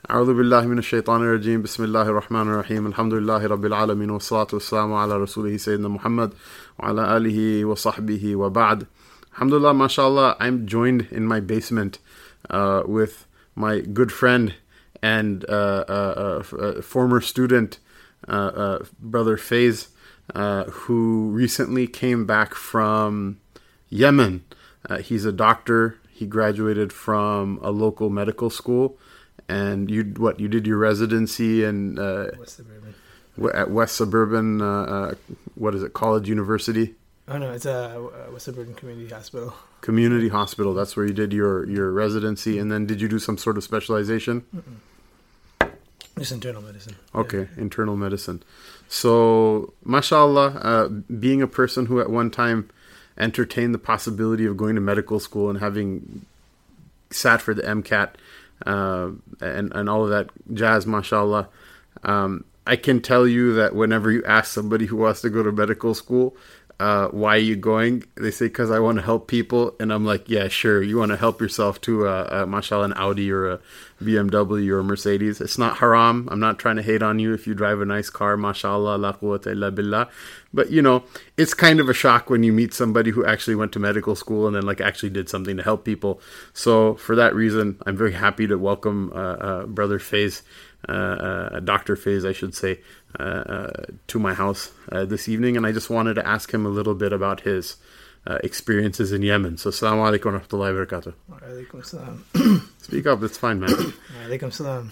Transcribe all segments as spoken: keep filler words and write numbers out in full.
أعوذ بالله من الشيطان الرجيم بسم الله الرحمن الرحيم الحمد لله رب العالمين والصلاة والسلام على رسوله سيدنا محمد وعلى آله وصحبه وبعد. Alhamdulillah, mashallah, I'm joined in my basement uh, with my good friend and uh, uh, uh, former student, uh, uh, Brother Faiz, uh, who recently came back from Yemen. Uh, he's a doctor. He graduated from a local medical school. And you what you did your residency in uh, West Suburban. At West Suburban, uh, uh, what is it, College University? Oh no, it's a uh, West Suburban Community Hospital. Community Hospital. That's where you did your, your residency, and then did you do some sort of specialization? Mm-mm. Just internal medicine. Okay, yeah. Internal medicine. So, mashallah, uh, being a person who at one time entertained the possibility of going to medical school and having sat for the MCAT. Uh, and, and all of that jazz, mashallah. Um, I can tell you that whenever you ask somebody who wants to go to medical school, uh, why are you going? They say, because I want to help people. And I'm like, yeah, sure. You want to help yourself to, uh, uh, mashallah, an Audi or a B M W or a Mercedes. It's not haram. I'm not trying to hate on you if you drive a nice car, mashallah, la quwwata illa billah. But, you know, it's kind of a shock when you meet somebody who actually went to medical school and then, like, actually did something to help people. So, for that reason, I'm very happy to welcome uh, uh, Brother Faiz, uh, uh, Doctor Faiz, I should say, uh, uh, to my house uh, this evening. And I just wanted to ask him a little bit about his uh, experiences in Yemen. So, assalamu alaikum wa rahmatullahi wa barakatuh. Wa alaikum salam. Speak up, it's fine, man. Wa alaikum salam.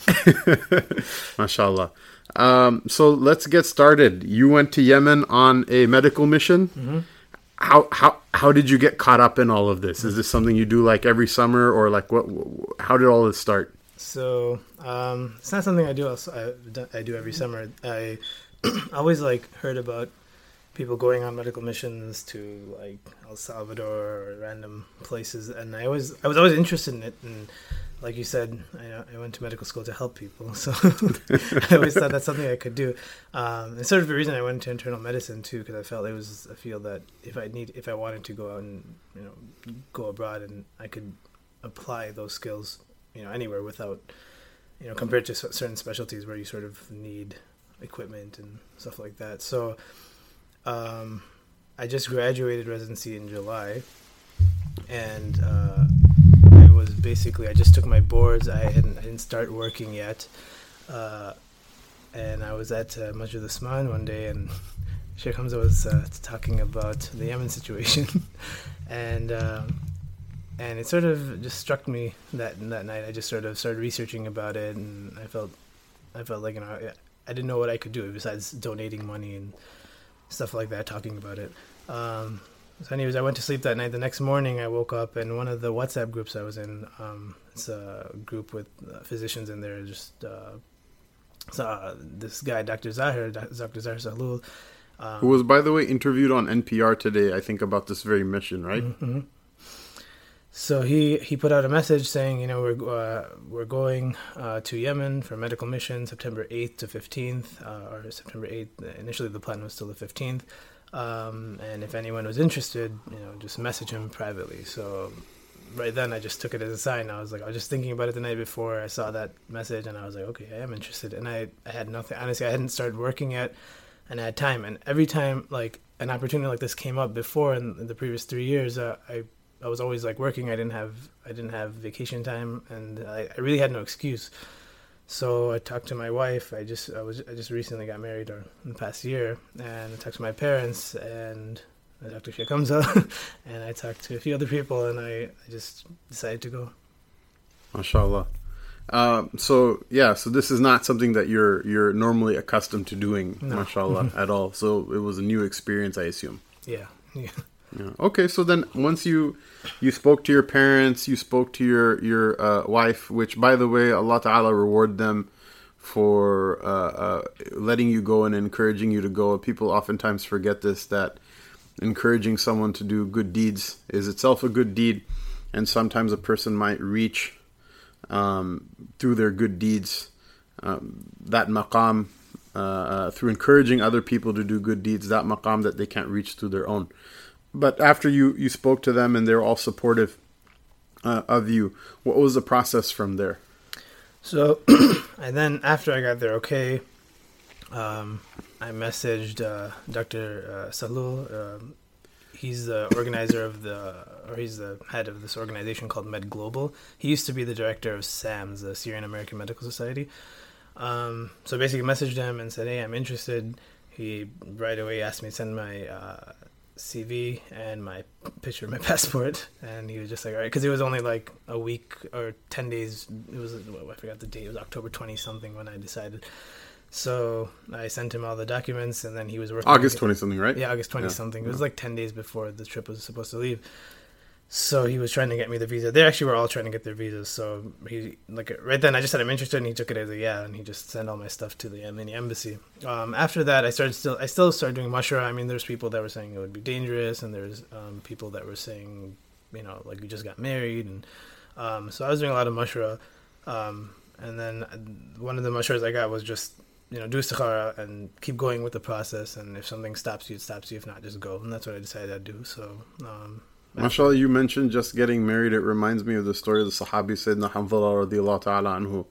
MashaAllah. Um, so let's get started. You went to Yemen on a medical mission. Mm-hmm. How how how did you get caught up in all of this? Is this something you do like every summer, or like what? How did all this start? So um, it's not something I do. I, I do every summer. I always like heard about people going on medical missions to like El Salvador or random places, and I always I was always interested in it. And like you said, I, I went to medical school to help people, so I always thought that's something I could do. Um, and sort of the reason I went into internal medicine too, because I felt it was a field that if I need, if I wanted to go out and you know go abroad, and I could apply those skills, you know, anywhere without, you know, compared to certain specialties where you sort of need equipment and stuff like that. So, um, I just graduated residency in July, and. Uh, was basically I just took my boards. I hadn't I didn't start working yet, uh, and I was at uh, Masjid Usman one day, and Sheikh Hamza was uh, talking about the Yemen situation, and uh, and it sort of just struck me that that night. I just sort of started researching about it, and I felt I felt like you know I didn't know what I could do besides donating money and stuff like that, talking about it. Um, So anyways, I went to sleep that night. The next morning, I woke up, and one of the WhatsApp groups I was in, um, it's a group with uh, physicians in there, just uh, saw this guy, Doctor Zahir, Doctor Zahir Sahlul. Um, Who was, by the way, interviewed on N P R today, I think, about this very mission, right? Mm-hmm. So he, he put out a message saying, you know, we're uh, we're going uh, to Yemen for a medical mission, September eighth to fifteenth, uh, or September eighth. Initially, the plan was still the fifteenth. Um, and if anyone was interested, you know, just message him privately. So right then I just took it as a sign. I was like, I was just thinking about it the night before I saw that message, and I was like, okay, I am interested. And I, I had nothing, honestly, I hadn't started working yet, and I had time. And every time like an opportunity like this came up before in, in the previous three years, uh, I, I was always like working. I didn't have, I didn't have vacation time, and I, I really had no excuse. So I talked to my wife. I just I was I just recently got married or in the past year, and I talked to my parents, and I talked to Sheikh Hamza, and I talked to a few other people, and I, I just decided to go. MashaAllah. Uh, so yeah, so this is not something that you're you're normally accustomed to doing, no. MashaAllah, at all. So it was a new experience, I assume. Yeah. Yeah. Yeah. Okay, so then once you you spoke to your parents, you spoke to your your uh, wife, which, by the way, Allah Ta'ala reward them for uh, uh, letting you go and encouraging you to go. People oftentimes forget this, that encouraging someone to do good deeds is itself a good deed, and sometimes a person might reach um, through their good deeds um, that maqam uh, uh, through encouraging other people to do good deeds, that maqam that they can't reach through their own. But after you, you spoke to them and they're all supportive uh, of you, what was the process from there? So, and then after I got there, okay, um, I messaged uh, Doctor Uh, Salul. Um, he's the organizer of the, or he's the head of this organization called Med Global. He used to be the director of SAMS, the Syrian American Medical Society. Um, so basically messaged him and said, hey, I'm interested. He right away asked me to send my uh, C V and my picture of my passport. And he was just like, all right, because it was only like a week or ten days. It was, I forgot the date. It was October twentieth something when I decided. So I sent him all the documents, and then he was working. August twentieth something, right? Yeah, August twentieth something. It was like ten days before the trip was supposed to leave. So he was trying to get me the visa. They actually were all trying to get their visas. So he, like, right then I just said I'm interested, and he took it as a yeah, and he just sent all my stuff to the Yemeni embassy. Um, after that, I started still, I still started doing mashra. I mean, there's people that were saying it would be dangerous, and there's um, people that were saying, you know, like we just got married, and um, so I was doing a lot of mashra. Um, and then one of the mashras I got was just, you know, do istikhara and keep going with the process. And if something stops you, it stops you. If not, just go. And that's what I decided I'd do. So. Um, MashaAllah, you mentioned just getting married. It reminds me of the story of the Sahabi Sayyidina Hanzala radiallahu ta'ala anhu,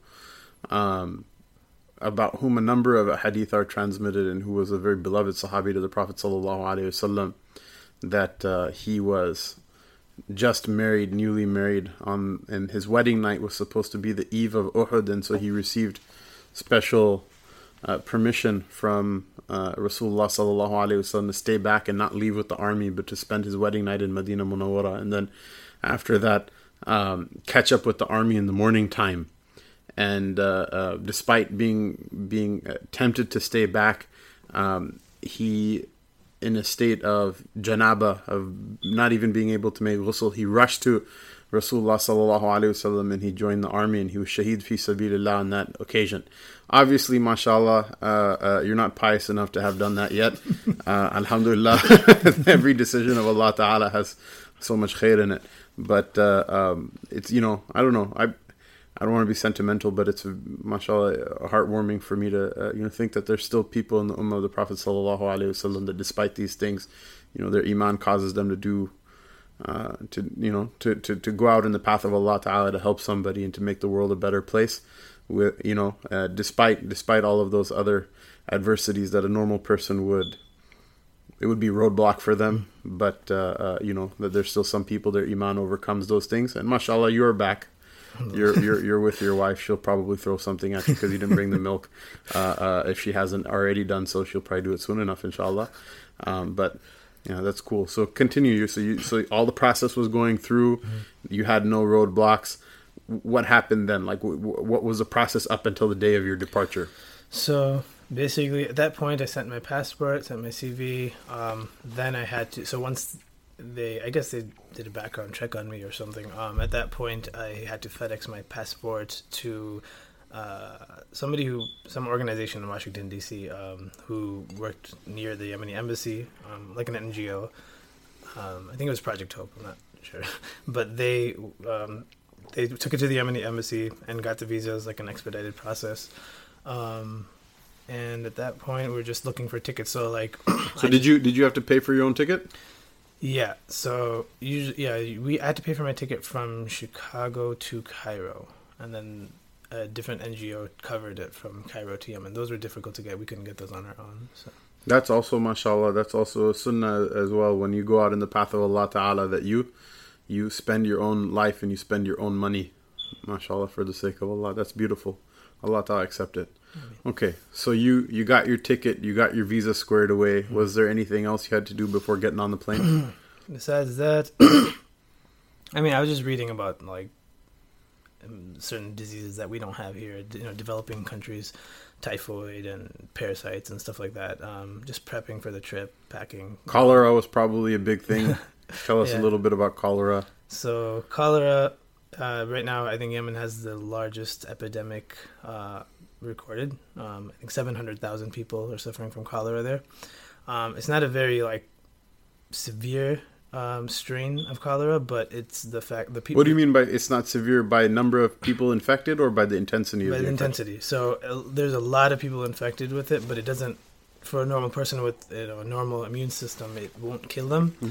um, about whom a number of hadith are transmitted, and who was a very beloved Sahabi to the Prophet sallallahu alaihi wasallam, that uh, he was just married, newly married, on, and his wedding night was supposed to be the eve of Uhud, and so he received special uh, permission from Uh, Rasulullah sallallahu alaihi wasallam to stay back and not leave with the army, but to spend his wedding night in Medina Munawwara, and then after that um, catch up with the army in the morning time. And uh, uh, despite being being tempted to stay back, um, he, in a state of janaba, of not even being able to make ghusl, he rushed to Rasulullah sallallahu alaihi wasallam, and he joined the army, and he was shaheed fi sabilillah on that occasion. Obviously, mashallah, uh, uh, you're not pious enough to have done that yet. Uh, alhamdulillah, every decision of Allah Ta'ala has so much khair in it. But uh, um, it's, you know, I don't know. I I don't want to be sentimental, but it's, mashallah, heartwarming for me to uh, you know think that there's still people in the ummah of the Prophet sallallahu alaihi wasallam that, despite these things, you know, their iman causes them to do, uh, to you know, to, to, to go out in the path of Allah Ta'ala to help somebody and to make the world a better place. With, you know, uh, despite despite all of those other adversities that a normal person would, it would be roadblock for them. But uh, uh, you know, that there's still some people, their iman overcomes those things. And mashallah, you're back. You're you're you're with your wife. She'll probably throw something at you because you didn't bring the milk. Uh, uh, if she hasn't already done so, she'll probably do it soon enough, inshallah. Um, but yeah, that's cool. So continue. So you so all the process was going through. Mm-hmm. You had no roadblocks. What happened then? Like, w- what was the process up until the day of your departure? So basically, at that point, I sent my passport, sent my C V. Um, then I had to. So once they, I guess they did a background check on me or something. Um, at that point, I had to FedEx my passport to uh, somebody who, some organization in Washington D C, um, who worked near the Yemeni embassy, um, like an N G O. Um, I think it was Project Hope. I'm not sure, but they. Um, They took it to the Yemeni embassy and got the visas, like an expedited process. Um, and at that point, we were just looking for tickets. So, like, so did you did you have to pay for your own ticket? Yeah. So usually, yeah, we I had to pay for my ticket from Chicago to Cairo, and then a different N G O covered it from Cairo to Yemen. Those were difficult to get. We couldn't get those on our own. So. That's also, mashallah, that's also a sunnah as well. When you go out in the path of Allah Ta'ala, that you. You spend your own life and you spend your own money, mashallah, for the sake of Allah. That's beautiful. Allah Ta'ala accept it. Okay, so you, you got your ticket, you got your visa squared away. Was there anything else you had to do before getting on the plane? Besides that, I mean, I was just reading about, like, certain diseases that we don't have here, you know, developing countries, typhoid and parasites and stuff like that. Um, just prepping for the trip, packing. Cholera was probably a big thing. Tell us yeah. a little bit about cholera. So cholera, uh, right now, I think Yemen has the largest epidemic uh, recorded. Um, I think seven hundred thousand people are suffering from cholera there. Um, it's not a very, like, severe um, strain of cholera, but it's the fact the people. What do you mean by it's not severe? By number of people infected, or by the intensity? By of the, the intensity. So uh, there's a lot of people infected with it, but it doesn't. For a normal person with, you know, a normal immune system, it won't kill them. Mm-hmm.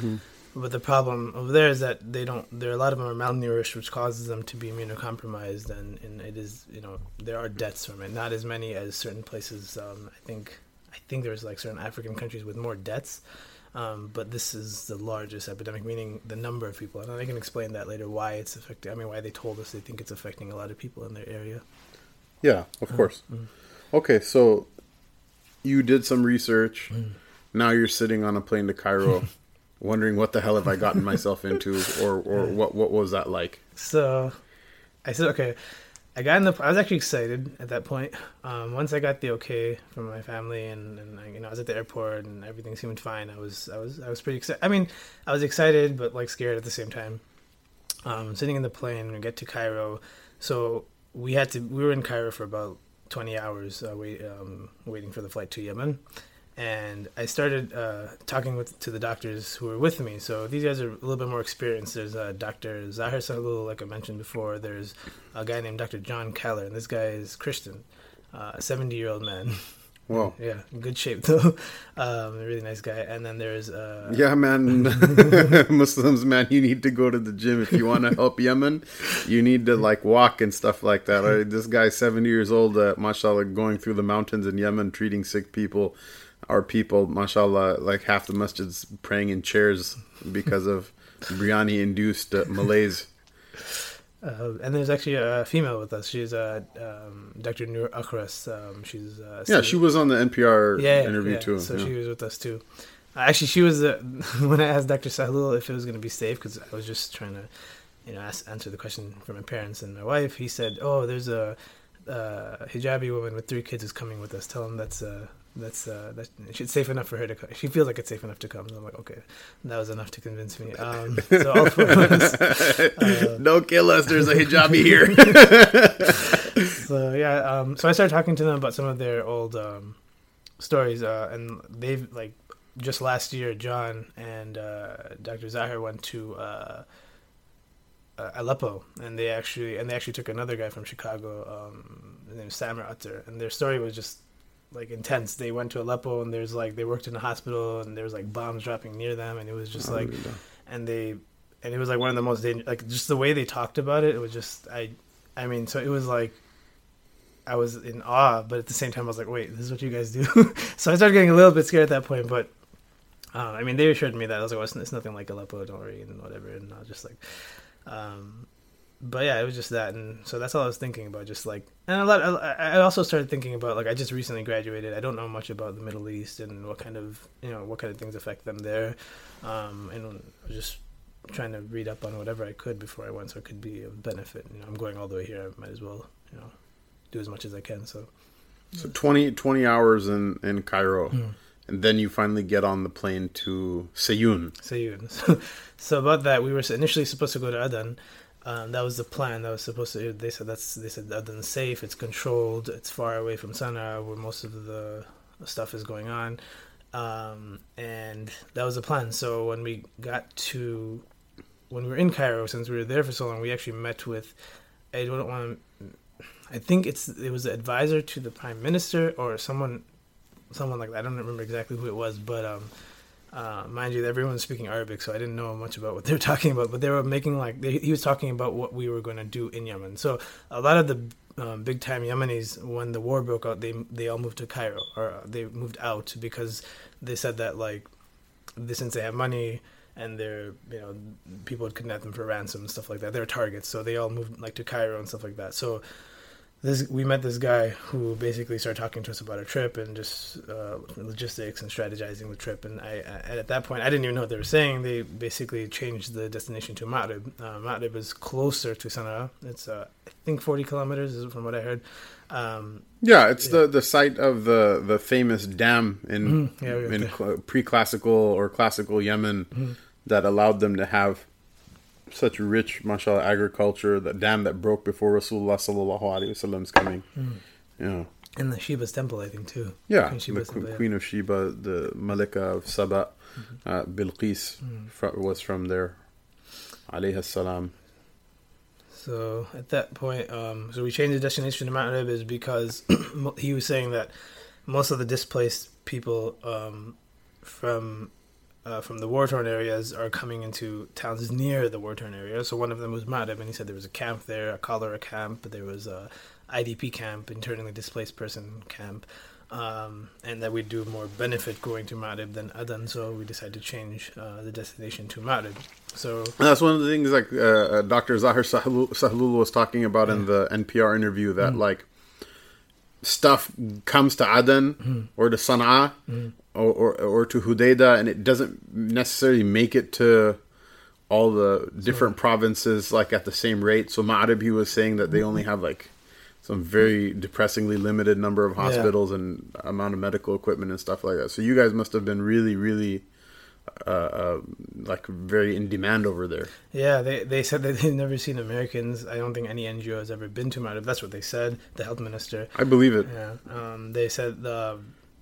But the problem over there is that they don't. There are a lot of them are malnourished, which causes them to be immunocompromised, and, and it is you know there are deaths from it. Not as many as certain places. Um, I think I think there's like certain African countries with more deaths, um, but this is the largest epidemic, meaning the number of people. And I can explain that later why it's affecting. I mean, why they told us they think it's affecting a lot of people in their area. Yeah, of course. Mm-hmm. Okay, so you did some research. Mm. Now you're sitting on a plane to Cairo. Wondering what the hell have I gotten myself into, or, or what what was that like? So, I said, okay, I got in the. I was actually excited at that point. Um, once I got the okay from my family, and, and I, you know, I was at the airport, and everything seemed fine. I was, I was, I was pretty excited. I mean, I was excited, but like scared at the same time. Um, sitting in the plane when we get to Cairo, so we had to. We were in Cairo for about twenty hours, uh, wait, um, waiting for the flight to Yemen. And I started uh, talking with to the doctors who were with me. So these guys are a little bit more experienced. There's uh, Doctor Zahir Sahlul, like I mentioned before. There's a guy named Doctor John Keller, and this guy is Christian, uh, a seventy-year-old man. Wow. Yeah, in good shape, though. Um, a really nice guy. And then there's... Uh, yeah, man. Muslims, man, you need to go to the gym. If you want to help Yemen, you need to, like, walk and stuff like that. Right? This guy's seventy years old, uh, mashallah, going through the mountains in Yemen, treating sick people. Our people, mashallah, like half the masjids praying in chairs because of biryani-induced uh, malaise. Uh, and there's actually a female with us. She's uh, um, Doctor Noor Akhras. Um, she's uh, yeah, she was on the N P R yeah, interview yeah. too. So yeah. she was with us too. Uh, actually, she was uh, when I asked Doctor Sahlul if it was going to be safe, because I was just trying to, you know, ask, answer the question for my parents and my wife. He said, "Oh, there's a uh, hijabi woman with three kids who's coming with us. Tell them that's uh, that's uh, that it's safe enough for her to come. She feels like it's safe enough to come." So I'm like, okay, that was enough to convince me. Um, so all four of us, uh, don't kill us. There's a hijabi here. So yeah, um, so I started talking to them about some of their old um, stories, uh, and they've like just last year, John and uh, Doctor Zahir went to uh, uh, Aleppo, and they actually and they actually took another guy from Chicago, um, his name is Samir Atter, and their story was just like intense. They went to Aleppo, and there's like they worked in a hospital, and there was like bombs dropping near them, and it was just like, and they and it was like one of the most dangerous, like just the way they talked about it, it was just I, I mean, so it was like. I was in awe, but at the same time, I was like, wait, this is what you guys do? So I started getting a little bit scared at that point, but uh, I mean, they assured me that. I was like, well, it's, it's nothing like Aleppo, don't worry, and whatever. And I was just like, um, but yeah, it was just that. And so that's all I was thinking about, just like, and a lot, I, I also started thinking about, like, I just recently graduated. I don't know much about the Middle East and what kind of, you know, what kind of things affect them there. Um, and I was just trying to read up on whatever I could before I went, so it could be of benefit. You know, I'm going all the way here. I might as well, you know, do as much as I can. So, so twenty, twenty hours in, in Cairo, mm. and then you finally get on the plane to Seyoun. Seyoun. So, so about that, we were initially supposed to go to Aden. Um, that was the plan. That was supposed to. They said that's. They said Aden's safe. It's controlled. It's far away from Sana'a, where most of the stuff is going on. Um, and that was the plan. So when we got to, when we were in Cairo, since we were there for so long, we actually met with. I don't want to. I think it's it was the advisor to the prime minister or someone, someone like that. I don't remember exactly who it was, but um, uh, mind you, everyone was speaking Arabic, so I didn't know much about what they were talking about. But they were making like they, he was talking about what we were going to do in Yemen. So a lot of the um, big time Yemenis, when the war broke out, they they all moved to Cairo or they moved out because they said that like they, since they have money. And they're, you know, people would kidnap them for ransom and stuff like that. They're targets, so they all moved like to Cairo and stuff like that. So this, we met this guy who basically started talking to us about a trip and just uh, logistics and strategizing the trip. And I, I, at that point, I didn't even know what they were saying. They basically changed the destination to Ma'rib. Uh, Ma'rib is closer to Sana'a. It's, uh, I think, forty kilometers, from what I heard. Um, yeah, it's yeah. the the site of the, the famous dam in mm-hmm. yeah, in cl- pre-classical or classical Yemen mm-hmm. that allowed them to have such rich, mashallah, agriculture. The dam that broke before Rasulullah sallallahu alaihi wasallam's coming. Mm. Yeah, and the Sheba's temple, I think, too. Yeah, Queen the temple, yeah. Queen of Sheba, the Malika of Saba, mm-hmm. uh, Bilqis mm. fr- was from there. Alayhi salam. So at that point, um, so we changed the destination to Ma'rib is because he was saying that most of the displaced people um, from uh, from the war-torn areas are coming into towns near the war-torn area. So one of them was Ma'arib, and he said there was a camp there, a cholera camp, there was a I D P camp, internally displaced person camp, um, and that we'd do more benefit going to Ma'arib than Adan, so we decided to change uh, the destination to Ma'arib. So that's one of the things like uh, Doctor Zahir Sahlul, Sahlul was talking about yeah. in the N P R interview, that mm. like stuff comes to Aden mm. or to Sana'a mm. or, or or to Hudaydah, and it doesn't necessarily make it to all the different so, provinces like at the same rate. So Ma'arib, he was saying that they only have like some very depressingly limited number of hospitals yeah. and amount of medical equipment and stuff like that. So you guys must have been really, really uh, uh, like very in demand over there. Yeah, they they said that they've never seen Americans. I don't think any N G O has ever been to Ma'arib. That's what they said, the health minister. I believe it. Yeah, um, they said the,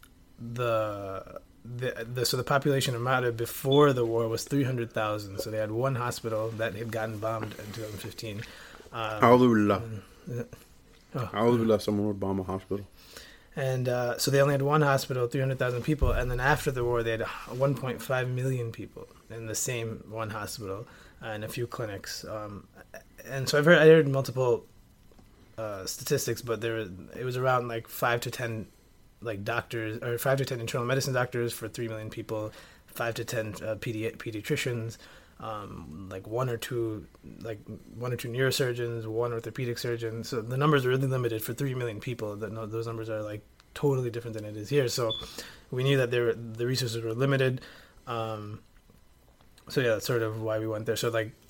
the the the so the population of Ma'arib before the war was three hundred thousand. So they had one hospital that had gotten bombed in twenty fifteen. Um, Alhamdulillah. Oh. I always left someone would bomb a hospital. And uh, so they only had one hospital, three hundred thousand people. And then after the war, they had one point five million people in the same one hospital and a few clinics. Um, and so I've heard, I heard multiple uh, statistics, but there it was around like five to ten like doctors, or five to ten internal medicine doctors for three million people, five to ten uh, pedi- pediatricians. Um, like one or two, like one or two neurosurgeons, one orthopedic surgeon. So the numbers are really limited for three million people. That no, those numbers are like totally different than it is here. So we knew that there the resources were limited. Um, so yeah, that's sort of why we went there. So like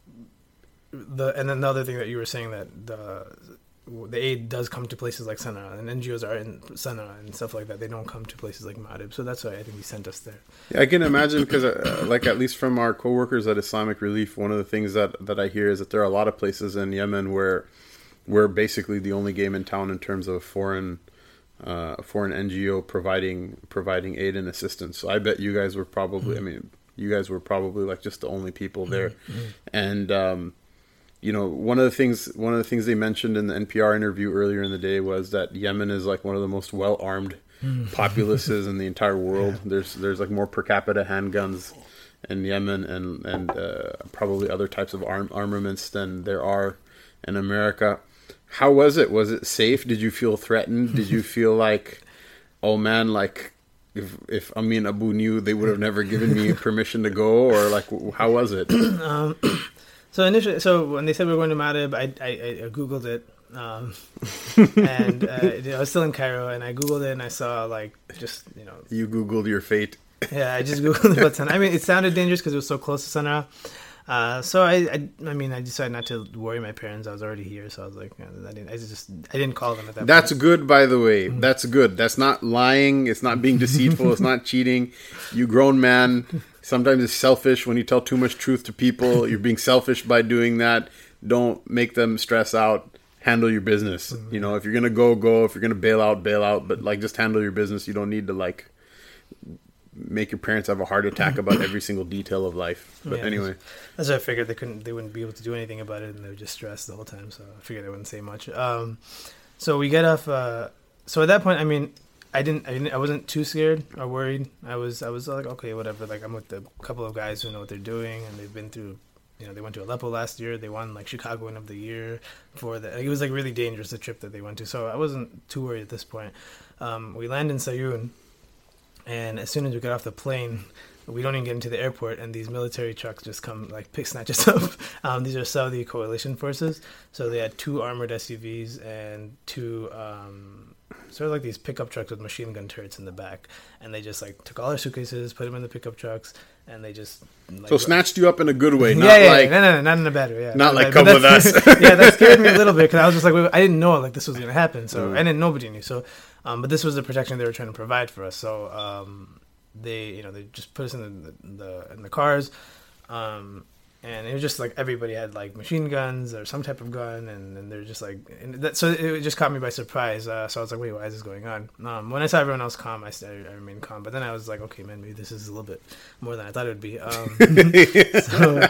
the and then the other thing that you were saying, that the the aid does come to places like Sana'a, and N G Os are in Sana'a and stuff like that. They don't come to places like Ma'arib, so that's why I think he sent us there. Yeah, I can imagine, because uh, like at least from our coworkers at Islamic Relief, one of the things that, that I hear is that there are a lot of places in Yemen where we're basically the only game in town in terms of foreign uh, foreign N G O providing providing aid and assistance. So I bet you guys were probably, mm-hmm. I mean, you guys were probably like just the only people there, mm-hmm. and. Um, You know, one of the things one of the things they mentioned in the N P R interview earlier in the day was that Yemen is like one of the most well-armed populaces in the entire world. Yeah. There's there's like more per capita handguns in Yemen and and uh, probably other types of arm, armaments than there are in America. How was it? Was it safe? Did you feel threatened? Did you feel like, oh man, like if if Amin Abu knew, they would have never given me permission to go, or like how was it? um, So initially, so when they said we were going to Ma'arib, I, I, I Googled it, um, and uh, I was still in Cairo, and I Googled it, and I saw like just you know. You Googled your fate. Yeah, I just Googled about Sana'a. I mean, it sounded dangerous because it was so close to Sana'a. Uh, so I, I, I mean, I decided not to worry my parents. I was already here, so I was like, I didn't, I just, I didn't call them at that. That's point. good, by the way. Mm-hmm. That's good. That's not lying. It's not being deceitful. It's not cheating. You grown man. Sometimes it's selfish when you tell too much truth to people. You're being selfish by doing that. Don't make them stress out. Handle your business. Mm-hmm. You know, if you're gonna go, go. If you're gonna bail out, bail out. But like, just handle your business. You don't need to like make your parents have a heart attack about every single detail of life. But yeah, anyway, that's what I figured. They couldn't, they wouldn't be able to do anything about it, and they were just stressed the whole time. So I figured I wouldn't say much. Um, so we get off. Uh, so at that point, I mean, I didn't, I didn't, I wasn't too scared or worried. I was, I was like, okay, whatever. Like I'm with a couple of guys who know what they're doing, and they've been through. You know, they went to Aleppo last year. They won like Chicagoan of the year for the. It was like really dangerous, the trip that they went to. So I wasn't too worried at this point. Um, we land in Sayun. And as soon as we get off the plane, we don't even get into the airport, and these military trucks just come, like, pick snatch us up. Um, these are Saudi coalition forces. So they had two armored S U Vs and two, um, sort of like these pickup trucks with machine gun turrets in the back. And they just, like, took all our suitcases, put them in the pickup trucks, and they just... Like, so snatched you up in a good way, not yeah, yeah, like... Yeah, no, no, no, not in a bad way, yeah. Not like, like come with us. Yeah, that scared me a little bit, because I was just like, I didn't know, like, this was going to happen. So, mm. and then nobody knew, so... Um, but this was the protection they were trying to provide for us. So um, they, you know, they just put us in the, the in the cars, um, and it was just like everybody had like machine guns or some type of gun, and, and they're just like, and that, so it just caught me by surprise. Uh, so I was like, wait, why is this going on? Um, when I saw everyone else calm, I, I, I remained calm. But then I was like, okay, man, maybe this is a little bit more than I thought it would be. Um, so,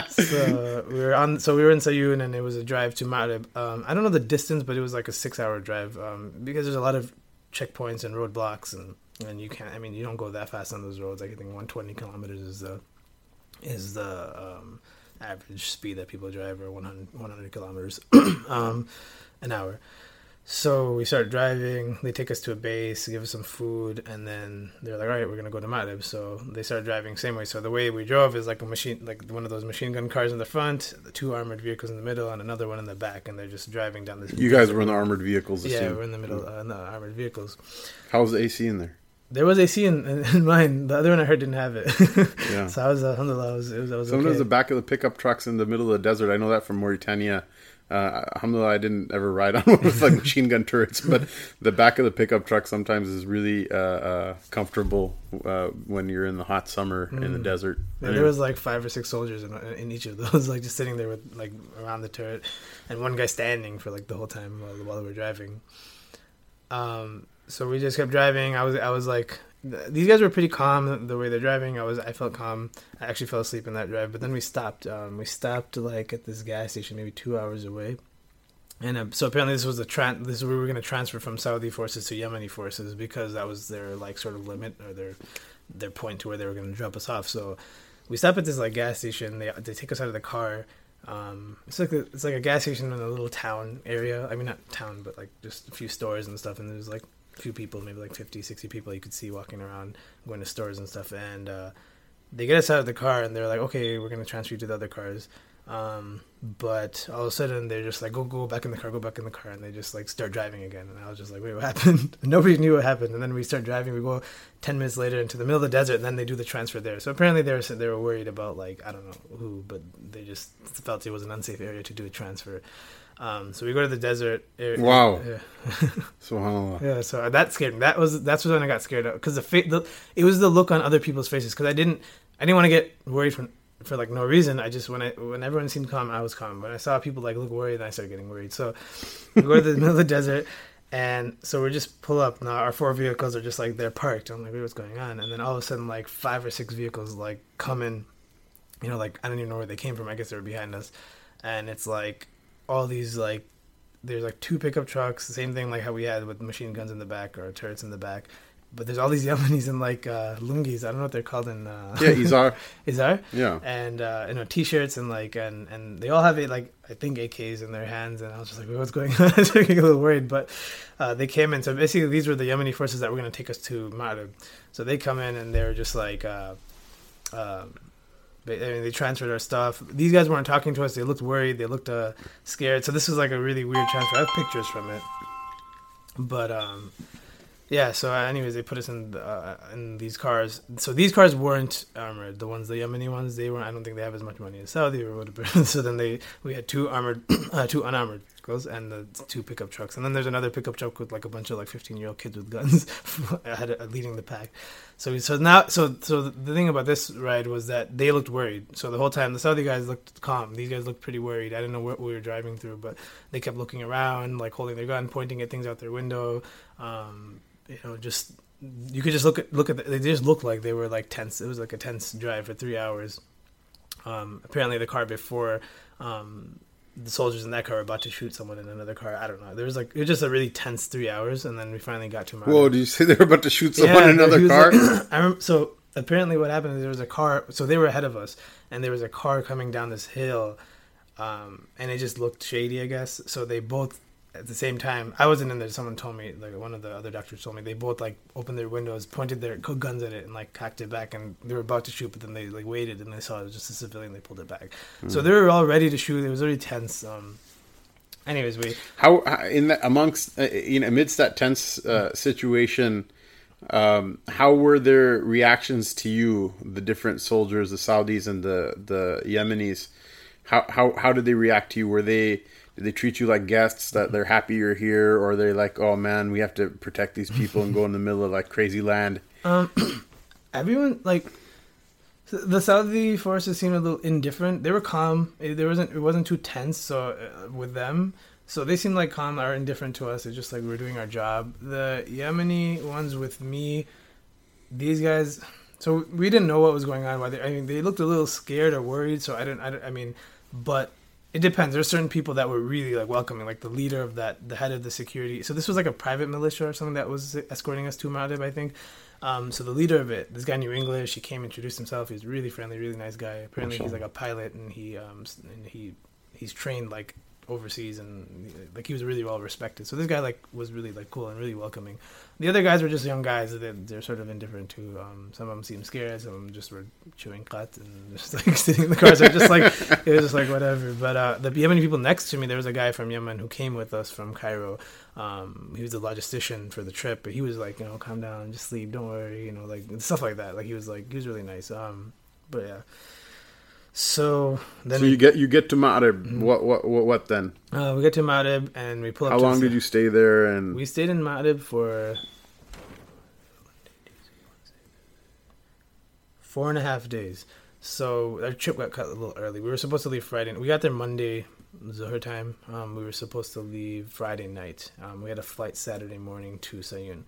so we were on, so we were in Sayun, and it was a drive to Ma'arib. Um, I don't know the distance, but it was like a six-hour drive um, because there's a lot of checkpoints and roadblocks, and and you can't. I mean, you don't go that fast on those roads. Like, I think one hundred twenty kilometers is the is the um, average speed that people drive, or one hundred, one hundred kilometers um, an hour. So we start driving. They take us to a base, give us some food, and then they're like, "All right, we're gonna go to Marib." So they start driving same way. So the way we drove is like a machine, like one of those machine gun cars in the front, the two armored vehicles in the middle, and another one in the back. And they're just driving down this. You guys were in the armored vehicles. Yeah, assume. we're in the middle, uh, in the armored vehicles. How was the A C in there? There was A C in, in, in mine. The other one I heard didn't have it. Yeah. So I was, alhamdulillah, I was, it was, I was Sometimes okay. the back of the pickup trucks in the middle of the desert. I know that from Mauritania. Uh, alhamdulillah, I didn't ever ride on one with like machine gun turrets, but the back of the pickup truck sometimes is really uh, uh, comfortable uh, when you're in the hot summer mm. in the desert. Yeah, anyway. There was like five or six soldiers in, in each of those, like just sitting there with like around the turret, and one guy standing for like the whole time while, while we were driving. Um, so we just kept driving. I was, I was like, these guys were pretty calm the way they're driving. I was, I felt calm. I actually fell asleep in that drive, but then we stopped. Um, we stopped like at this gas station, maybe two hours away. And um, so apparently this was the tran- this is where we were going to transfer from Saudi forces to Yemeni forces, because that was their like sort of limit, or their their point to where they were going to drop us off. So we stop at this like gas station. They they take us out of the car. Um, it's like a, it's like a gas station in a little town area. I mean, not town, but like just a few stores and stuff. And there's like a few people, maybe like fifty, sixty people you could see walking around, going to stores and stuff. And uh, they get us out of the car, and they're like, "Okay, we're going to transfer you to the other cars." Um, but all of a sudden they're just like, go, go back in the car, go back in the car. And they just like start driving again. And I was just like, wait, what happened? Nobody knew what happened. And then we start driving, we go ten minutes later into the middle of the desert, and then they do the transfer there. So apparently they were, they were worried about like, I don't know who, but they just felt it was an unsafe area to do a transfer. Um, so we go to the desert. Area, wow. Yeah. SubhanAllah. Yeah. So that scared me. That was, that's when I got scared of, cause the, fa- the, it was the look on other people's faces. Cause I didn't, I didn't want to get worried from, for like no reason. I just, when I when everyone seemed calm, I was calm. When I saw people like look worried, then I started getting worried. So we go to the middle of the desert, and so we just pull up. Now our four vehicles are just like, they're parked. I'm like, wait, what's going on? And then all of a sudden, like five or six vehicles like come in, you know, like I don't even know where they came from. I guess they were behind us, and it's like all these like, there's like two pickup trucks, the same thing like how we had with machine guns in the back or turrets in the back. But there's all these Yemenis in like uh, lungis. I don't know what they're called in. Uh, yeah, Izar. Izar. Yeah. And uh, you know, t-shirts, and like, and, and they all have it like, I think A Ks in their hands. And I was just like, what's going on? I was getting a little worried. But uh, they came in. So basically, these were the Yemeni forces that were going to take us to Marib. So they come in, and they're just like, uh, uh, they, I mean, they transferred our stuff. These guys weren't talking to us. They looked worried. They looked uh, scared. So this was like a really weird transfer. I have pictures from it. But um. Yeah, so anyways, they put us in the, uh, in these cars. So these cars weren't armored. The ones, the Yemeni ones, they weren't. I don't think they have as much money as Saudi or whatever. So then they, we had two armored, uh, two unarmored vehicles, and the two pickup trucks. And then there's another pickup truck with like a bunch of like fifteen year old kids with guns had a, leading the pack. So we, so now, so so the thing about this ride was that they looked worried. So the whole time the Saudi guys looked calm. These guys looked pretty worried. I didn't know what we were driving through, but they kept looking around, like holding their gun, pointing at things out their window. Um, You know, just you could just look at look at the, they just looked like they were like tense. It was like a tense drive for three hours. Um, apparently, the car before, um, the soldiers in that car were about to shoot someone in another car. I don't know. There was like it was just a really tense three hours, and then we finally got to. Whoa! Did you say they were about to shoot someone yeah, in another car? Like, I remember, so apparently, what happened is there was a car. So they were ahead of us, and there was a car coming down this hill, um, and it just looked shady, I guess. So they both. At the same time, I wasn't in there. Someone told me, like one of the other doctors told me, they both like opened their windows, pointed their guns at it, and like cocked it back, and they were about to shoot, but then they like waited, and they saw it was just a civilian. They pulled it back, mm. So they were all ready to shoot. It was already tense. Um, anyways, we how in that amongst uh, in amidst that tense uh, situation, um, how were their reactions to you, the different soldiers, the Saudis and the the Yemenis? How how how did they react to you? Were they Did they treat you like guests, that they're happy you're here, or are they like, oh man, we have to protect these people and go in the middle of like crazy land? Um, everyone like the Saudi forces seemed a little indifferent. They were calm. It, there wasn't it wasn't too tense. So uh, with them, so they seemed like calm or indifferent to us. It's just like we we're doing our job. The Yemeni ones with me, these guys. So we didn't know what was going on. Whether I mean, they looked a little scared or worried. So I didn't. I, didn't, I mean, but. it depends. There's certain people that were really like welcoming, like the leader of that, the head of the security. So this was like a private militia or something that was escorting us to Ma'arib, I think. Um, so the leader of it, this guy knew English. He came, introduced himself. He was really friendly, really nice guy. Apparently, he's like a pilot, and he um, and he he's trained like overseas, and like he was really well respected. So this guy like was really like cool and really welcoming. The other guys were just young guys. They're, they're sort of indifferent too. Um, some of them seemed scared. Some of them just were chewing cut and just like sitting in the cars. They're just like it was just like whatever. But uh, the Yemeni people next to me, there was a guy from Yemen who came with us from Cairo. Um, he was the logistician for the trip, but he was like, you know, calm down, just sleep, don't worry, you know, like stuff like that. Like he was like he was really nice. Um, but yeah. So then so you get you get to Ma'arib. Mm-hmm. What, what what what then? Uh, we get to Ma'arib and we pull up. How to long the, did you stay there? And we stayed in Ma'arib for four and a half days. So our trip got cut a little early. We were supposed to leave Friday. We got there Monday Zuhr time. Um, we were supposed to leave Friday night. Um, we had a flight Saturday morning to Sayun.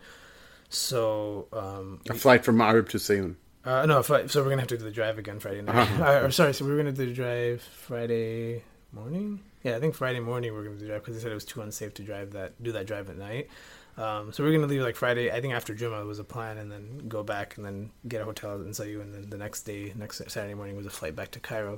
So um, a flight from Ma'arib to Sayun. Uh, no, so we're going to have to do the drive again Friday night. Uh-huh. uh, or sorry, so we were going to do the drive Friday morning? Yeah, I think Friday morning we we're going to do the drive because they said it was too unsafe to drive that, do that drive at night. Um, so we we're going to leave like Friday, I think after Jummah was a plan, and then go back and then get a hotel in Sayun, and then the next day, next Saturday morning was a flight back to Cairo.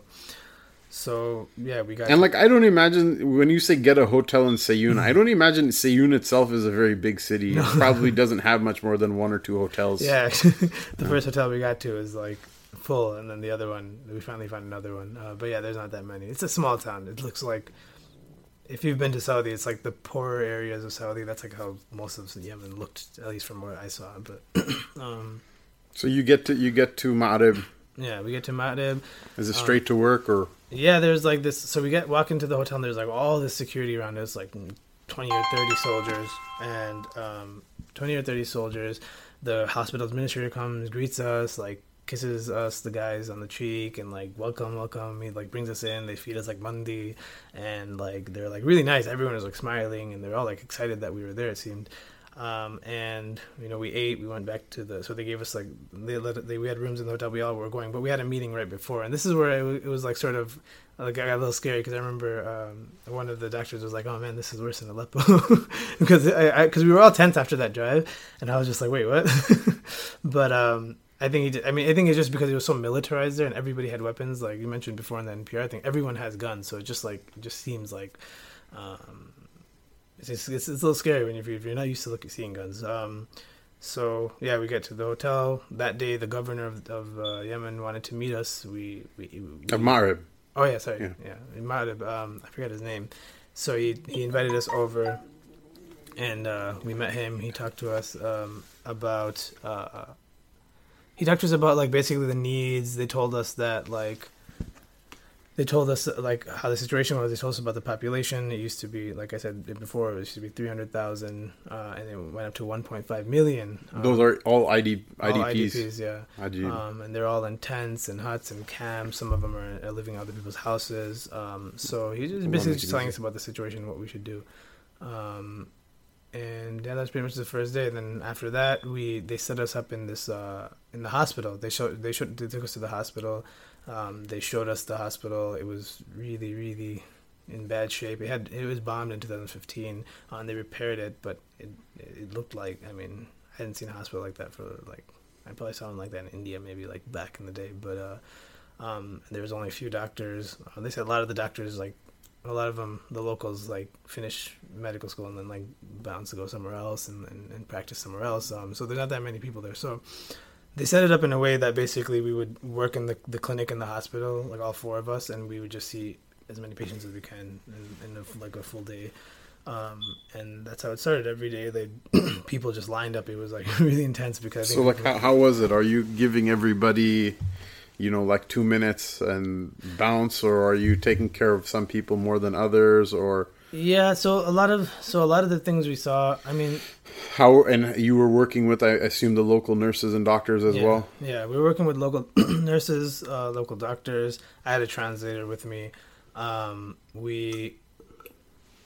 So, yeah, we got... And, like, I don't imagine, when you say get a hotel in Sayun, I don't imagine Sayun itself is a very big city. No. It probably doesn't have much more than one or two hotels. Yeah, the yeah. first hotel we got to is, like, full, and then the other one, we finally found another one. Uh, but, yeah, there's not that many. It's a small town. It looks like, if you've been to Saudi, it's like the poorer areas of Saudi. That's, like, how most of Yemen looked, at least from what I saw. But um, So you get to you get to Ma'arib. Yeah, we get to Ma'arib. Is it straight um, to work, or... Yeah, there's like this. So we get walk into the hotel, and there's like all this security around us, like twenty or thirty soldiers, and um, twenty or thirty soldiers. The hospital administrator comes, greets us, like kisses us, the guys on the cheek, and like welcome, welcome. He like brings us in. They feed us like mandi, and like they're like really nice. Everyone was like smiling, and they're all like excited that we were there. It seemed. Um, and you know, we ate, we went back to the, so they gave us like, they let they, we had rooms in the hotel, we all were going, but we had a meeting right before. And this is where it, it was like sort of, like I got a little scary because I remember, um, one of the doctors was like, oh man, this is worse than Aleppo. because I, I, cause we were all tense after that drive. And I was just like, wait, what? but, um, I think he did, I mean, I think it's just because it was so militarized there and everybody had weapons, like you mentioned before in the N P R, I think everyone has guns. So it just like, it just seems like, um, It's, just, it's it's a little scary when you're, if you're not used to looking seeing guns. Um, so yeah, we get to the hotel that day. The governor of, of uh, Yemen wanted to meet us. We we, we of Ma'arib. Oh yeah, sorry, yeah, yeah. Ma'arib. Um, I forgot his name. So he he invited us over, and uh, we met him. He talked to us um, about. Uh, he talked to us about like basically the needs. They told us that like. They told us like how the situation was. They told us about the population. It used to be, like I said before, it used to be three hundred thousand, uh, and it went up to one point five million. Um, Those are all I D, I D Ps. All I D Ps, yeah. I D. Um, and they're all in tents and huts and camps. Some of them are, are living in other people's houses. Um, so he was basically just telling us about the situation, what we should do. Um, and yeah, that's pretty much the first day. And then after that, we they set us up in this uh, in the hospital. They showed they showed they took us to the hospital. Um, they showed us the hospital. It was really, really in bad shape. It had it was bombed in two thousand fifteen, uh, and they repaired it, but it it looked like, I mean, I hadn't seen a hospital like that for like, I probably saw one like that in India maybe like back in the day, but uh, um, there was only a few doctors. Uh, they said a lot of the doctors, like a lot of them, the locals, like finish medical school and then like bounce to go somewhere else and, and, and practice somewhere else. Um, so there's not that many people there. So they set it up in a way that basically we would work in the, the clinic in the hospital, like all four of us, and we would just see as many patients as we can in, in a, like a full day. Um, and that's how it started. Every day, they people just lined up. It was like really intense because. I think so, like, how, how was it? Are you giving everybody, you know, like two minutes and bounce, or are you taking care of some people more than others, or? Yeah, so a lot of so a lot of the things we saw. I mean, how and you were working with, I assume, the local nurses and doctors as yeah, well. Yeah, we were working with local nurses, uh, local doctors. I had a translator with me. Um, we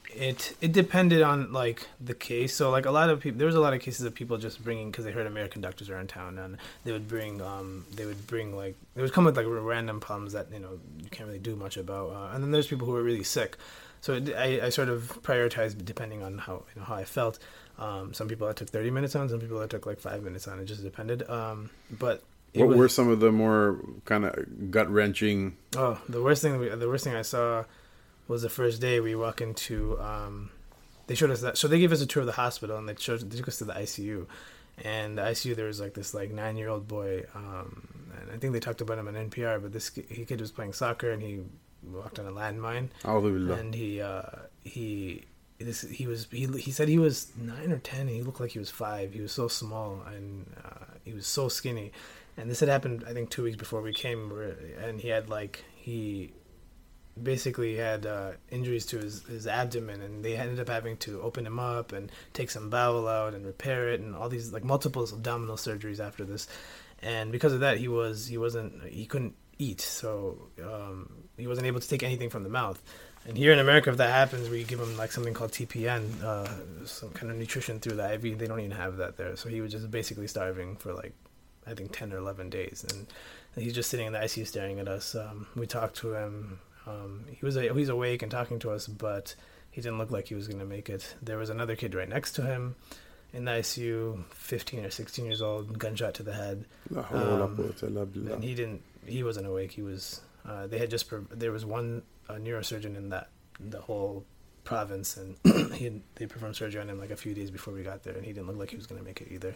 It it depended on like the case. So like a lot of people, there was a lot of cases of people just bringing because they heard American doctors are in town, and they would bring um they would bring like they would come with like random problems that you know you can't really do much about. Uh, and then there's people who were really sick. So it, I, I sort of prioritized depending on how you know how I felt. Um, some people I took thirty minutes on, some people I took like five minutes on. It just depended. Um, but what was, were some of the more kind of gut wrenching? Oh, the worst thing we, the worst thing I saw was the first day we walk into. Um, they showed us that, so they gave us a tour of the hospital, and they showed they took us to the I C U. And the I C U, there was like this like nine year old boy, um, and I think they talked about him on N P R. But this he kid was playing soccer, and he walked on a landmine, and he uh, he this he was he he said he was nine or ten, and he looked like he was five. He was so small, and uh, he was so skinny. And this had happened, I think, two weeks before we came, and he had like he. basically had uh, injuries to his, his abdomen, and they ended up having to open him up and take some bowel out and repair it, and all these like multiple abdominal surgeries after this. And because of that, he was he wasn't he couldn't eat, so um, he wasn't able to take anything from the mouth. And here in America, if that happens, we give him like something called T P N, uh, some kind of nutrition through the I V. They don't even have that there, so he was just basically starving for like I think ten or eleven days, and he's just sitting in the I C U staring at us. Um, we talked to him. Um, he was a, he's awake and talking to us, but he didn't look like he was going to make it. There was another kid right next to him in the I C U, fifteen or sixteen years old, gunshot to the head. Um, and he didn't. He wasn't awake. He was. Uh, they had just. There was one uh, neurosurgeon in that the whole province, and he had, they performed surgery on him like a few days before we got there, and he didn't look like he was going to make it either.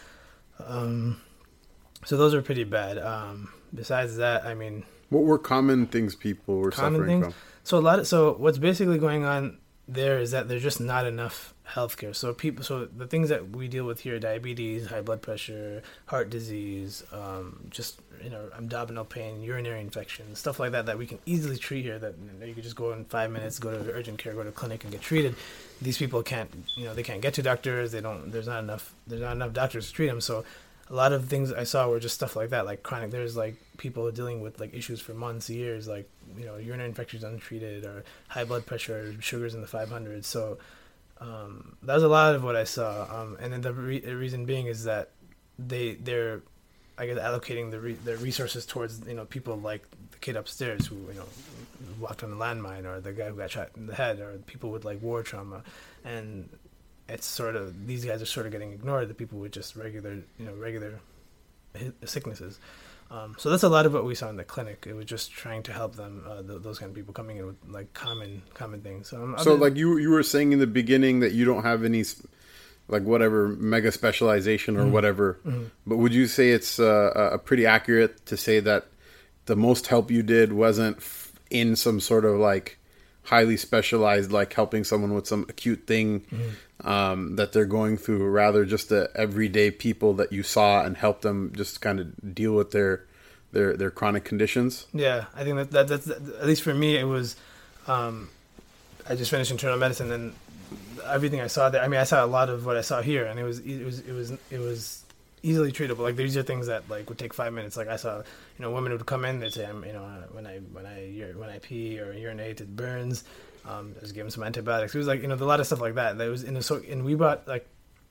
Um, so those are pretty bad. Um, besides that, I mean. What were common things people were common suffering things? from? So a lot of, so what's basically going on there is that there's just not enough healthcare. So people, so the things that we deal with here: diabetes, high blood pressure, heart disease, um, just you know, abdominal pain, urinary infection, stuff like that that we can easily treat here. That you know, you could just go in five minutes, go to urgent care, go to clinic, and get treated. These people can't, you know, they can't get to doctors. They don't. There's not enough. There's not enough doctors to treat them. So a lot of things I saw were just stuff like that, like chronic. There's like people dealing with like issues for months, years, like you know urinary infections untreated, or high blood pressure, sugars in the five hundreds. So um, that was a lot of what I saw. Um, and then the, re- the reason being is that they they're I guess allocating the re- their resources towards you know people like the kid upstairs who you know walked on a landmine, or the guy who got shot in the head, or people with like war trauma, and it's sort of these guys are sort of getting ignored. The people with just regular, you know, regular sicknesses. Um, so that's a lot of what we saw in the clinic. It was just trying to help them, uh, th- those kind of people coming in with like common, common things. Um, so, like you, you were saying in the beginning that you don't have any, like whatever mega specialization or mm-hmm. whatever. Mm-hmm. But would you say it's uh, a pretty accurate to say that the most help you did wasn't f- in some sort of like highly specialized, like helping someone with some acute thing mm-hmm. um, that they're going through, rather just the everyday people that you saw and help them just kind of deal with their their their chronic conditions? Yeah, I think that, that that's that, at least for me, it was. Um, I just finished internal medicine, and everything I saw there. I mean, I saw a lot of what I saw here, and it was it was it was it was easily treatable. Like these are things that like would take five minutes. Like I saw, you know, women would come in. They'd say, "I'm, you know, when I when I when I pee or urinate, it burns." Um, just give them some antibiotics. It was like you know, a lot of stuff like that. That was in a so, and we brought like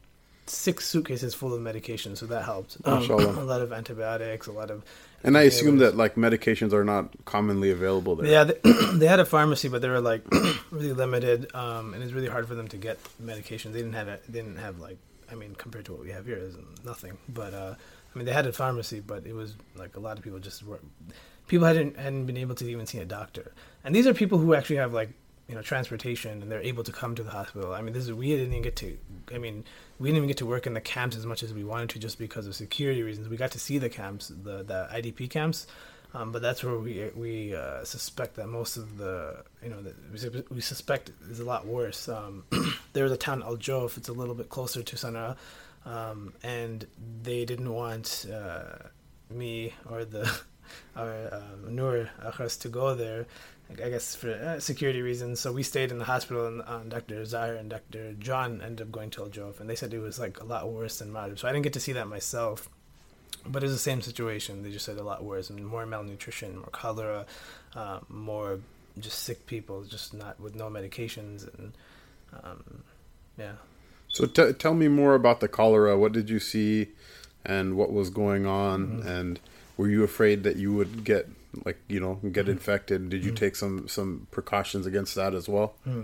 six suitcases full of medication, so that helped. Um, a lot of antibiotics, a lot of. And I assume that like medications are not commonly available there. Yeah, they, they had a pharmacy, but they were like really limited, um, and it's really hard for them to get medications. They didn't have it. They didn't have like. I mean, compared to what we have here, is nothing. But uh, I mean, they had a pharmacy, but it was like a lot of people just were. People hadn't hadn't been able to even see a doctor, and these are people who actually have like you know transportation, and they're able to come to the hospital. I mean, this is we didn't even get to. I mean, we didn't even get to work in the camps as much as we wanted to, just because of security reasons. We got to see the camps, the the I D P camps. Um, but that's where we we uh, suspect that most of the you know the, we suspect is a lot worse. Um, there's a town Al Jof. It's a little bit closer to Sana'a, um, and they didn't want uh, me or the or um, Noor Akhras to go there. I guess for uh, security reasons. So we stayed in the hospital, and uh, Doctor Zahir and Doctor John ended up going to Al Jof, and they said it was like a lot worse than Marib. So I didn't get to see that myself. But it's the same situation. They just said a lot worse, and more malnutrition, more cholera, uh, more just sick people, just not with no medications, and um, yeah. So t- tell me more about the cholera. What did you see, and what was going on, Mm-hmm. and were you afraid that you would get like you know get Mm-hmm. infected? Did you Mm-hmm. take some some precautions against that as well? Mm-hmm.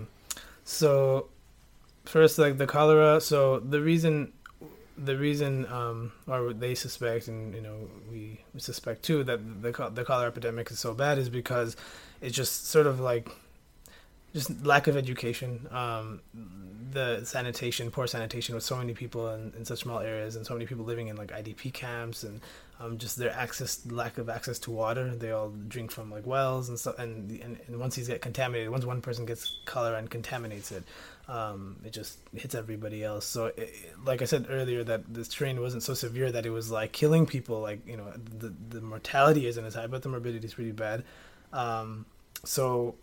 So first, like the cholera. So the reason, the reason, um, or they suspect, and you know, we suspect too, that the the cholera epidemic is so bad is because it's just sort of like just lack of education, um, the sanitation, poor sanitation with so many people in, in such small areas, and so many people living in like I D P camps, and um, just their access, lack of access to water. They all drink from like wells and stuff, and, and and once these get contaminated, once one person gets cholera and contaminates it, um, it just hits everybody else. So, it, like I said earlier, that this strain wasn't so severe that it was like killing people. Like you know, the the mortality isn't as high, but the morbidity is pretty bad. Um, so.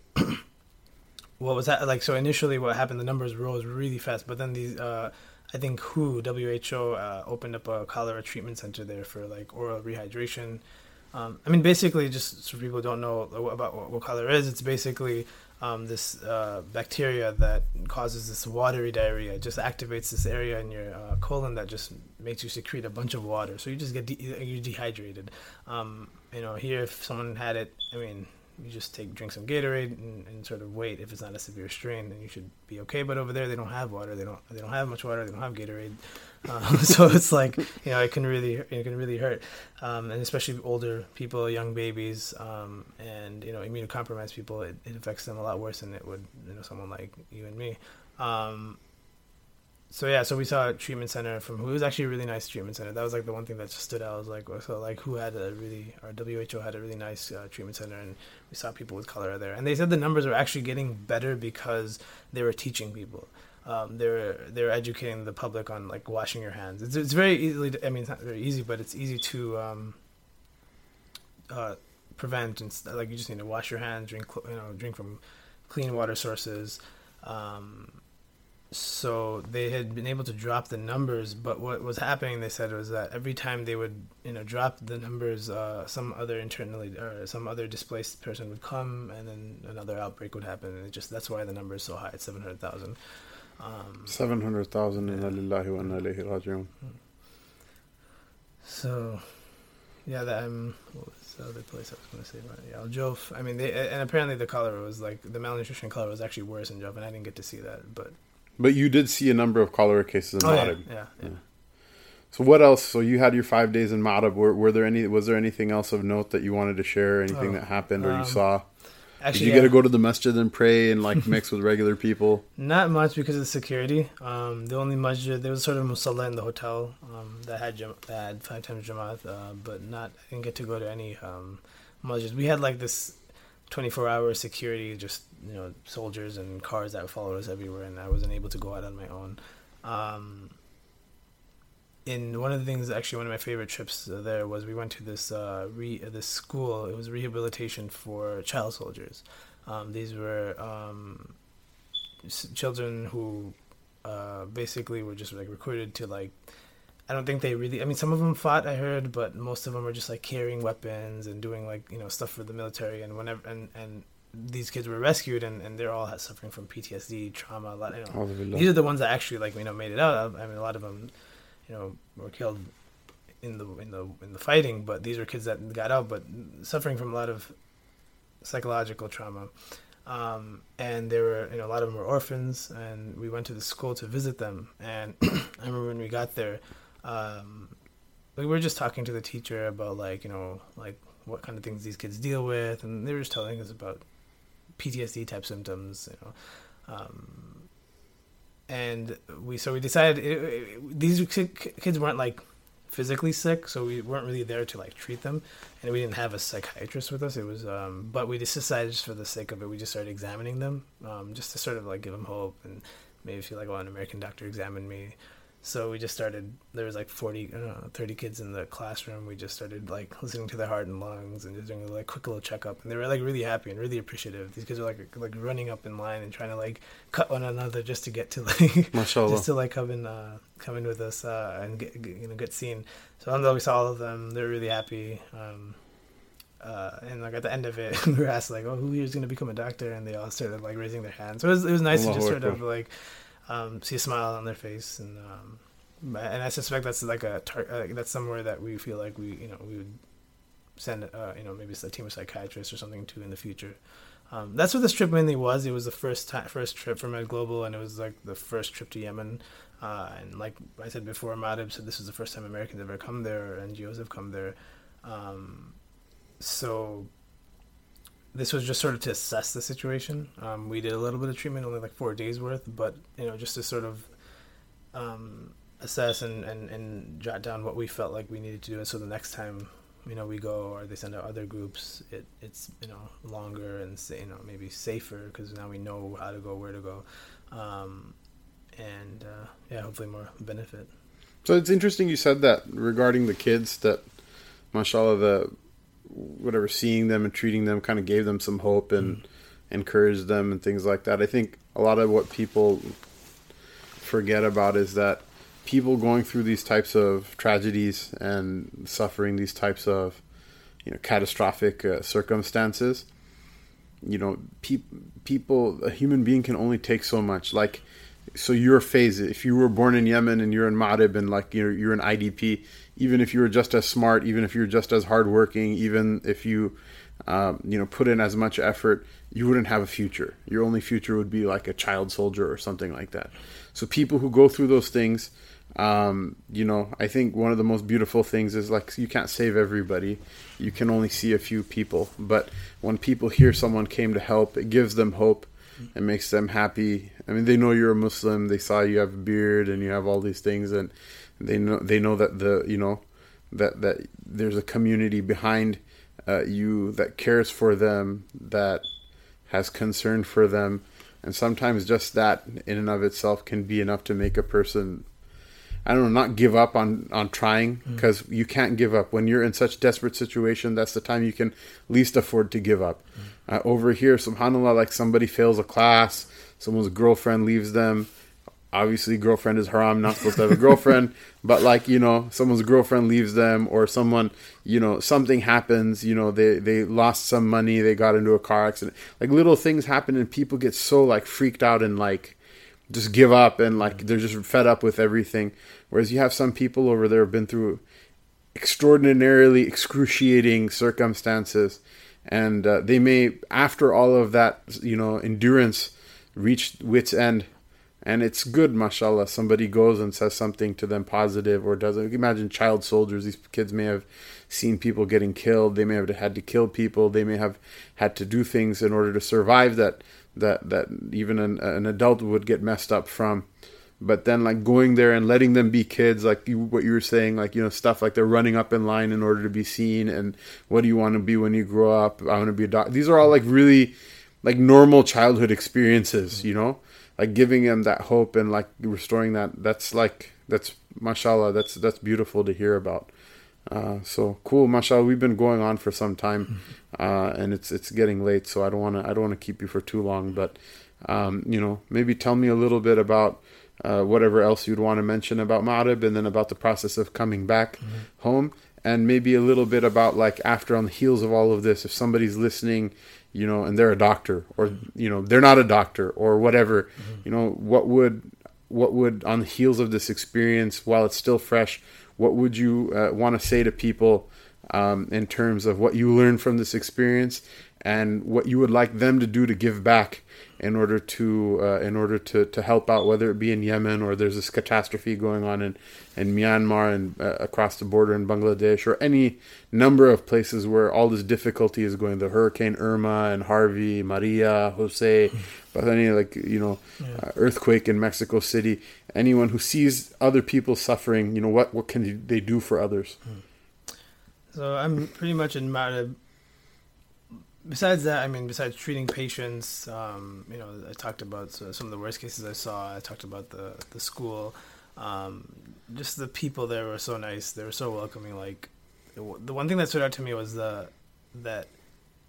What was that like? So initially, what happened? The numbers rose really fast, but then these, uh, I think W H O, W H O, uh, opened up a cholera treatment center there for like oral rehydration. Um, I mean, basically, just so people don't know about what, what cholera is, it's basically um, this uh, bacteria that causes this watery diarrhea. It just activates this area in your uh, colon that just makes you secrete a bunch of water. So you just get de- you're dehydrated. Um, you know, here if someone had it, I mean. You just take drink some Gatorade and, and sort of wait. If it's not a severe strain, then you should be okay. But over there, they don't have water. They don't. They don't have much water. They don't have Gatorade. Um, so it's like you know, it can really, it can really hurt, um, and especially older people, young babies, um, and you know, immunocompromised people. It, it affects them a lot worse than it would, you know, someone like you and me. Um, So yeah, so we saw a treatment center from who was actually a really nice treatment center. That was like the one thing that just stood out. I was like, so like who had a really, or W H O had a really nice uh, treatment center, and we saw people with cholera there. And they said the numbers were actually getting better because they were teaching people. Um, they're they're educating the public on like washing your hands. It's it's very easily. I mean, it's not very easy, but it's easy to um, uh, prevent. And like you just need to wash your hands, drink you know drink from clean water sources. Um, So they had been able to drop the numbers, but what was happening, they said, was that every time they would, you know, drop the numbers, uh, some other internally or some other displaced person would come, and then another outbreak would happen, and it just that's why the number is so high. It's seven hundred thousand. Um, Seven hundred thousand. Inna lillahi wa inna ilayhi raji'un. So, yeah, that um, what was the other place I was going to say about it? Yeah, Al Jof. I mean, they and apparently the cholera was like the malnutrition cholera was actually worse in Jof, and I didn't get to see that, but. But you did see a number of cholera cases in Oh, Marib. yeah, yeah, yeah. So what else? So you had your five days in Marib. Were, were there any? Was there anything else of note that you wanted to share? Anything Oh, that happened or you um, saw? Actually, Did you yeah. get to go to the masjid and pray and like mix with regular people? Not much because of security. Um, the only masjid, there was sort of musalla in the hotel um, that had jam- that had five times jamaat, uh, but not. I didn't get to go to any um, masjids. We had like this twenty-four hour security, just you know, soldiers and cars that followed us everywhere, and I wasn't able to go out on my own. Um, in one of the things, actually, one of my favorite trips uh, there was we went to this uh, re uh, this school. It was rehabilitation for child soldiers. Um, these were um, s- children who uh, basically were just like recruited to like. I don't think they really. I mean, some of them fought, I heard, but most of them were just like carrying weapons and doing like you know stuff for the military. And whenever and and these kids were rescued, and, and they're all suffering from P T S D, trauma. A lot. You know, these are the ones that actually like you know made it out. I mean, a lot of them, you know, were killed in the in the in the fighting. But these were kids that got out, but suffering from a lot of psychological trauma. Um, and there were, you know, a lot of them were orphans, and we went to the school to visit them. And I remember when we got there. Um, we were just talking to the teacher about like you know like what kind of things these kids deal with, and they were just telling us about P T S D type symptoms, you know. Um, and we so we decided it, it, these kids weren't like physically sick, so we weren't really there to like treat them, and we didn't have a psychiatrist with us. It was, um, but we just decided just for the sake of it, we just started examining them, um, just to sort of like give them hope and maybe feel like, well, an American doctor examined me. So we just started, there was like forty, I don't know, thirty kids in the classroom. We just started like listening to their heart and lungs and just doing a like quick little checkup. And they were like really happy and really appreciative. These kids are like like running up in line and trying to like cut one another just to get to like, Mashallah. just to like come in, uh, come in with us uh, and get, get, you know, get seen. So although we saw all of them, they were really happy. Um, uh, and like at the end of it, we were asked like, "Oh, who here is going to become a doctor?" And they all started like raising their hands. So it was it was nice to just sort of like um, see a smile on their face, and um, and I suspect that's like a tar- uh, that's somewhere that we feel like we you know we would send uh, you know maybe it's a team of psychiatrists or something to in the future. Um, that's what this trip mainly was. It was the first time, first trip for Med Global, and it was like the first trip to Yemen. Uh, and like I said before, Madib said this is the first time Americans have ever come there, or N G Os have come there. Um, so this was just sort of to assess the situation. Um, we did a little bit of treatment, only like four days worth, but you know, just to sort of um, assess and, and, and jot down what we felt like we needed to do. And so the next time, you know, we go or they send out other groups, it, it's, you know, longer and, you know, maybe safer because now we know how to go, where to go. Um, and, uh, yeah, hopefully more benefit. So it's interesting you said that regarding the kids that, mashallah, the, whatever, seeing them and treating them kind of gave them some hope and mm. encouraged them and things like that. I think a lot of what people forget about is that people going through these types of tragedies and suffering these types of, you know, catastrophic uh, circumstances, you know, pe- people, a human being can only take so much. Like, so your phase, if you were born in Yemen and you're in Madib and like you're, you're an I D P, even if you were just as smart, even if you're just as hardworking, even if you, um, you know, put in as much effort, you wouldn't have a future. Your only future would be like a child soldier or something like that. So people who go through those things, um, you know, I think one of the most beautiful things is like, you can't save everybody. You can only see a few people. But when people hear someone came to help, it gives them hope. It makes them happy. I mean, they know you're a Muslim. They saw you have a beard and you have all these things, and they know they know that the you know that that there's a community behind uh, you that cares for them, that has concern for them, and sometimes just that in and of itself can be enough to make a person, I don't know, not give up on, on trying, because mm. you can't give up. When you're in such desperate situation, that's the time you can least afford to give up. Mm. Uh, over here, subhanAllah, like somebody fails a class, someone's girlfriend leaves them. Obviously, girlfriend is haram, not supposed to have a girlfriend. But like, you know, someone's girlfriend leaves them, or someone, you know, something happens, you know, they, they lost some money, they got into a car accident. Like little things happen and people get so like freaked out and like, just give up and like they're just fed up with everything. Whereas you have some people over there who've been through extraordinarily excruciating circumstances, and uh, they may, after all of that, you know, endurance, reach wit's end. And it's good, mashallah, somebody goes and says something to them positive or doesn't. Imagine child soldiers. These kids may have seen people getting killed. They may have had to kill people. They may have had to do things in order to survive that that that even an, an adult would get messed up from. But then like going there and letting them be kids, like you, what you were saying, like, you know, stuff like they're running up in line in order to be seen, and what do you want to be when you grow up? I want to be a doctor. These are all like really like normal childhood experiences, you know, like giving them that hope and like restoring that. That's like, that's mashallah, that's that's beautiful to hear about. Uh, so cool, mashallah. We've been going on for some time, uh, and it's it's getting late, so I don't want to I don't want to keep you for too long. But um, you know, maybe tell me a little bit about uh, whatever else you'd want to mention about Madib, and then about the process of coming back mm-hmm. home, and maybe a little bit about like after on the heels of all of this, if somebody's listening, you know, and they're a doctor, or you know, they're not a doctor, or whatever, mm-hmm. you know, what would what would on the heels of this experience, while it's still fresh, what would you uh, want to say to people um, in terms of what you learned from this experience, and what you would like them to do to give back in order to uh, in order to, to help out, whether it be in Yemen or there's this catastrophe going on in, in Myanmar and uh, across the border in Bangladesh, or any number of places where all this difficulty is going, the Hurricane Irma and Harvey, Maria, Jose, but any like, you know, yeah. uh, earthquake in Mexico City, anyone who sees other people suffering, you know, what, what can they do for others? So I'm pretty much in Madib. Besides that, I mean, besides treating patients, um, you know, I talked about so some of the worst cases I saw. I talked about the, the school. Um, just the people there were so nice. They were so welcoming. Like, the one thing that stood out to me was the that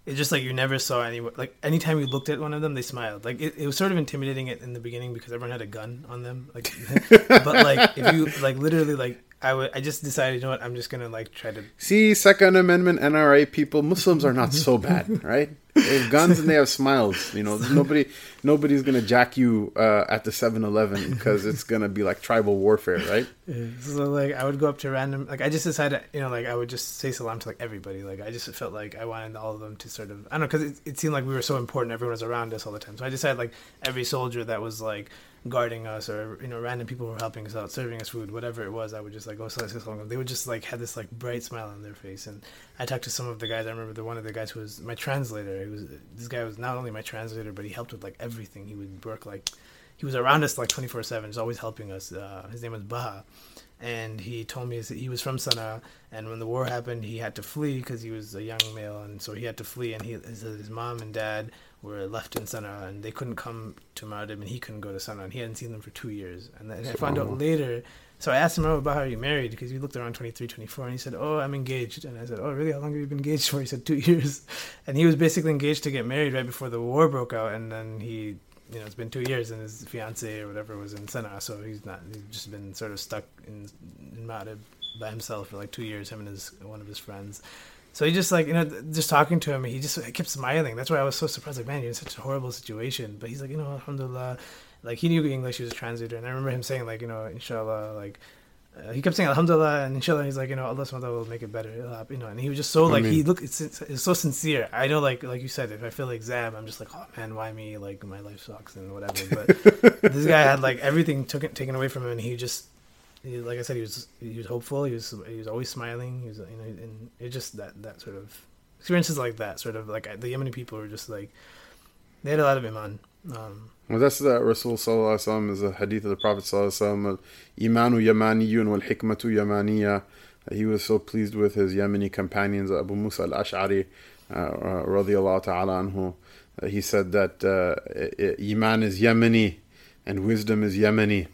it's just like you never saw anyone, like anytime you looked at one of them, they smiled. Like it, it was sort of intimidating in the beginning because everyone had a gun on them. Like, but like if you like literally like I would, I just decided, you know what, I'm just gonna like try to see Second Amendment N R A people. Muslims are not so bad, right? They have guns and they have smiles. You know, nobody, nobody's gonna jack you uh, at the seven eleven because it's gonna be like tribal warfare, right? Yeah. So like, I would go up to random. Like, I just decided, you know, like I would just say salam to like everybody. Like, I just felt like I wanted all of them to sort of, I don't know, because it, it seemed like we were so important. Everyone was around us all the time. So I decided like every soldier that was like guarding us, or you know, random people who were helping us out, serving us food, whatever it was, I would just like go say salam. They would just like have this like bright smile on their face. And I talked to some of the guys. I remember the one of the guys who was my translator. He was this guy was not only my translator, but he helped with like everything. He would work like he was around us like twenty-four seven. He's always helping us. Uh, his name was Baha, and he told me he was from Sana'a, and when the war happened, he had to flee because he was a young male, and so he had to flee. And he his, his mom and dad were left in Sana'a, and they couldn't come to Ma'arib, and he couldn't go to Sana'a, and he hadn't seen them for two years. And then I found out later. So I asked him, oh, Baha, are you married? Because he looked around twenty-three, twenty-four, and he said, oh, I'm engaged. And I said, oh, really? How long have you been engaged for? He said, two years. And he was basically engaged to get married right before the war broke out, and then he, you know, it's been two years, and his fiancée or whatever was in Sana'a, so he's not, he's just been sort of stuck in, in Ma'arib by himself for like two years, him and his one of his friends. So he just like, you know, just talking to him, he just he kept smiling. That's why I was so surprised. Like, man, you're in such a horrible situation. But he's like, you know, alhamdulillah. Like, he knew English. He was a translator. And I remember him saying, like, you know, inshallah, like, uh, he kept saying alhamdulillah and inshallah. And he's like, you know, Allah subhanahu wa ta'ala will make it better. You know, and he was just so, like, I mean, he looked, it's, it's so sincere. I know, like, like you said, if I feel like Zab, I'm just like, oh, man, why me? Like, my life sucks and whatever. But this guy had, like, everything took, taken away from him. And he just, he, like I said, he was he was hopeful. He was he was always smiling. He was, you know, and it just that that sort of experiences like that, sort of like the Yemeni people were just like they had a lot of iman. Um, well, that's the Rasul sallallahu alaihi wasallam is a hadith of the Prophet sallallahu alaihi wasallam. Imanu yamaniyun wal hikmatu yamaniya. He was so pleased with his Yemeni companions, Abu Musa al-Ash'ari, uh, uh, radiyallahu ta'ala anhu. Uh, he said that uh, iman is Yemeni and wisdom is Yemeni.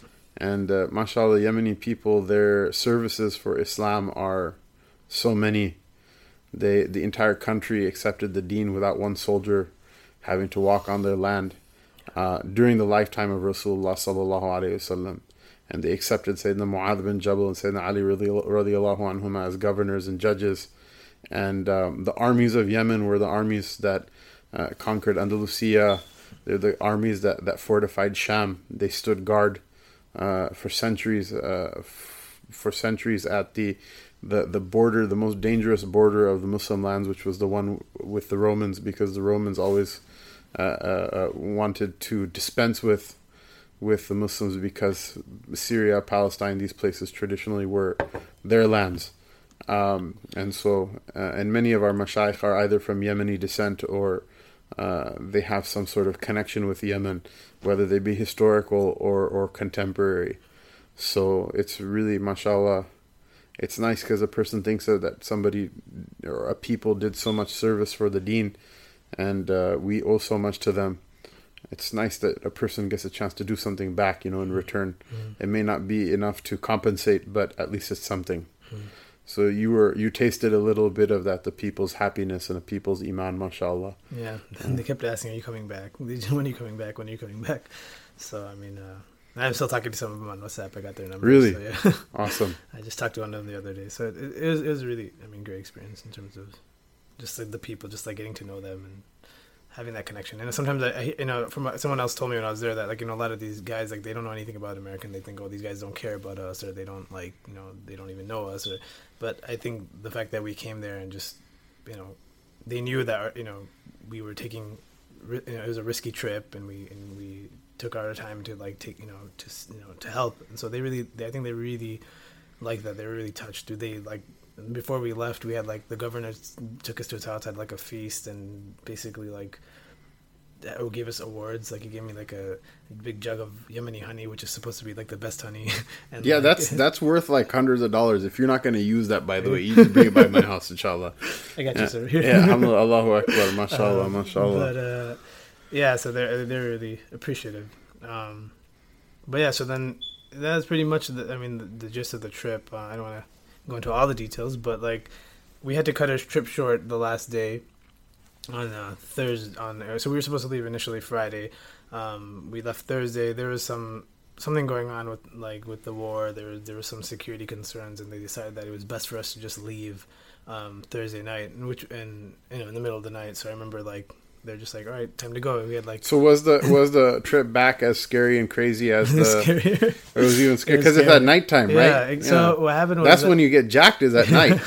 And uh, mashallah, Yemeni people, their services for Islam are so many. They, the entire country accepted the deen without one soldier having to walk on their land uh, during the lifetime of Rasulullah sallallahu alaihi wasallam. And they accepted Sayyidina Mu'adh bin Jabal and Sayyidina Ali radiallahu anhuma as governors and judges. And um, the armies of Yemen were the armies that uh, conquered Andalusia. They're the armies that, that fortified Sham. They stood guard Uh, for centuries, uh, f- for centuries at the, the the border, the most dangerous border of the Muslim lands, which was the one with the Romans, because the Romans always uh, uh, uh, wanted to dispense with with the Muslims, because Syria, Palestine, these places traditionally were their lands, um, and so uh, and many of our mashayikh are either from Yemeni descent or uh, they have some sort of connection with Yemen, whether they be historical or, or contemporary. So it's really, mashallah, it's nice because a person thinks that, that somebody or a people did so much service for the deen, and uh, we owe so much to them. It's nice that a person gets a chance to do something back, you know, in return. Mm. It may not be enough to compensate, but at least it's something. Mm. So you were you tasted a little bit of that, the people's happiness and the people's iman, mashallah. Yeah, and they kept asking, "Are you coming back? When are you coming back? When are you coming back?" So I mean, uh, I'm still talking to some of them on WhatsApp. I got their numbers. Really? So, yeah. Awesome. I just talked to one of them the other day, so it, it was it was really, I mean, great experience in terms of just like the people, just like getting to know them and having that connection. And sometimes I, I you know, from someone else told me when I was there that, like, you know, a lot of these guys, like, they don't know anything about American. They think, oh, these guys don't care about us, or they don't, like, you know, they don't even know us. Or, but I think the fact that we came there and just, you know, they knew that, you know, we were taking, you know, it was a risky trip, and we and we took our time to, like, take, you know, to you know to help. And so they really, they, I think they really liked that. They were really touched. Do they like? Before we left, we had, like, the governor took us to his house, had, like, a feast, and basically, like, gave us awards. Like, he gave me, like, a, a big jug of Yemeni honey, which is supposed to be, like, the best honey. And yeah, like, that's that's worth, like, hundreds of dollars. If you're not going to use that, by the way, you just bring it by my house, inshallah. I got yeah. you, sir. Yeah, Allahu Akbar, mashallah, um, mashallah. But, uh, yeah, so they're, they're really appreciative. Um, but, yeah, so then that's pretty much, the, I mean, the, the gist of the trip. Uh, I don't want to go into all the details, but, like, we had to cut our trip short the last day, on uh, Thursday. On so we were supposed to leave initially Friday. Um, we left Thursday. There was some something going on with like with the war. There was there was some security concerns, and they decided that it was best for us to just leave um, Thursday night, and which and you know in the middle of the night. So I remember like they're just like, all right, time to go. We had like so was the was the trip back as scary and crazy as the scarier. It was even scary because it's at nighttime, yeah, right? So yeah. what happened was that's that, when you get jacked is at night.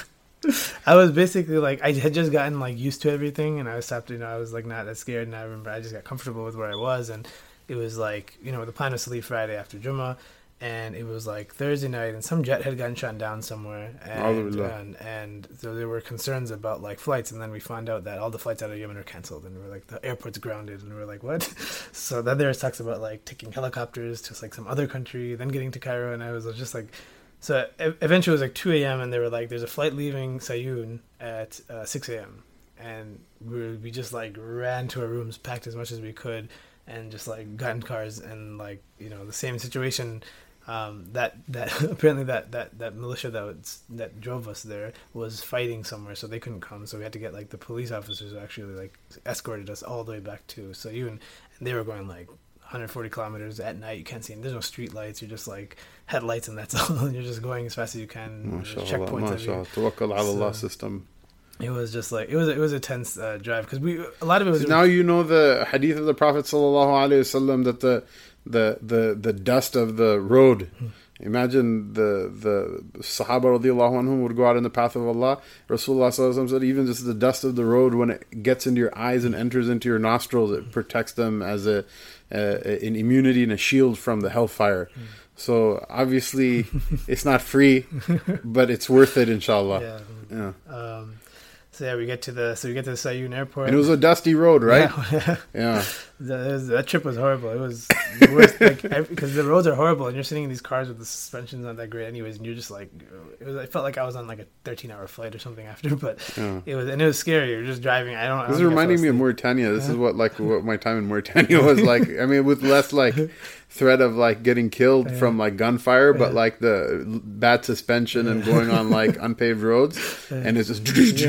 I was basically like I had just gotten like used to everything, and I was stopped. You know, I was like not that scared, and I remember I just got comfortable with where I was, and it was like you know the plan was to leave Friday after Jummah, and it was like Thursday night, and some jet had gotten shot down somewhere, and and, and so there were concerns about like flights, and then we found out that all the flights out of Yemen are canceled, and we were like the airport's grounded, and we were like what? So then there was talks about like taking helicopters to like some other country, then getting to Cairo, and I was just like. So eventually it was like two a.m. and they were like, there's a flight leaving Sayoun at uh, six a.m. And we we just like ran to our rooms, packed as much as we could, and just like got in cars and like, you know, the same situation um, that that apparently that, that, that militia that was, that drove us there was fighting somewhere, so they couldn't come. So we had to get like the police officers who actually like escorted us all the way back to Sayoun, and they were going like one hundred forty kilometers at night. You can't see them. There's no street lights. You're just like headlights and that's all. And you're just going as fast as you can. There's checkpoints. Mashallah. Tawakkal ala Allah system. It was just like it was. It was a tense uh, drive because we a lot of it was. Now you know the hadith of the Prophet sallallahu alaihi wasallam that the the the the dust of the road. Imagine the the Sahaba radiallahu anhum would go out in the path of Allah. Rasulullah sallallahu alaihi wasallam said even just the dust of the road when it gets into your eyes and enters into your nostrils, it protects them as a uh, an immunity and a shield from the hellfire. Mm. So obviously it's not free, but it's worth it, inshallah. Yeah. Yeah. Um, so yeah, we get to the so we get to the Sayoun airport, and it was a dusty road, right? Yeah. Yeah. That, was, that trip was horrible. It was the worst, like because the roads are horrible, and you're sitting in these cars with the suspension's not that great, anyways, and you're just like, it was. I felt like I was on like a thirteen hour flight or something after, but yeah. it was, and it was scary. You're just driving. I don't. This I is don't reminding me of Mauritania. This is what like what my time in Mauritania was like. I mean, with less like threat of like getting killed yeah. from like gunfire, but yeah. like the bad suspension yeah. and going on like unpaved roads, yeah. and it's just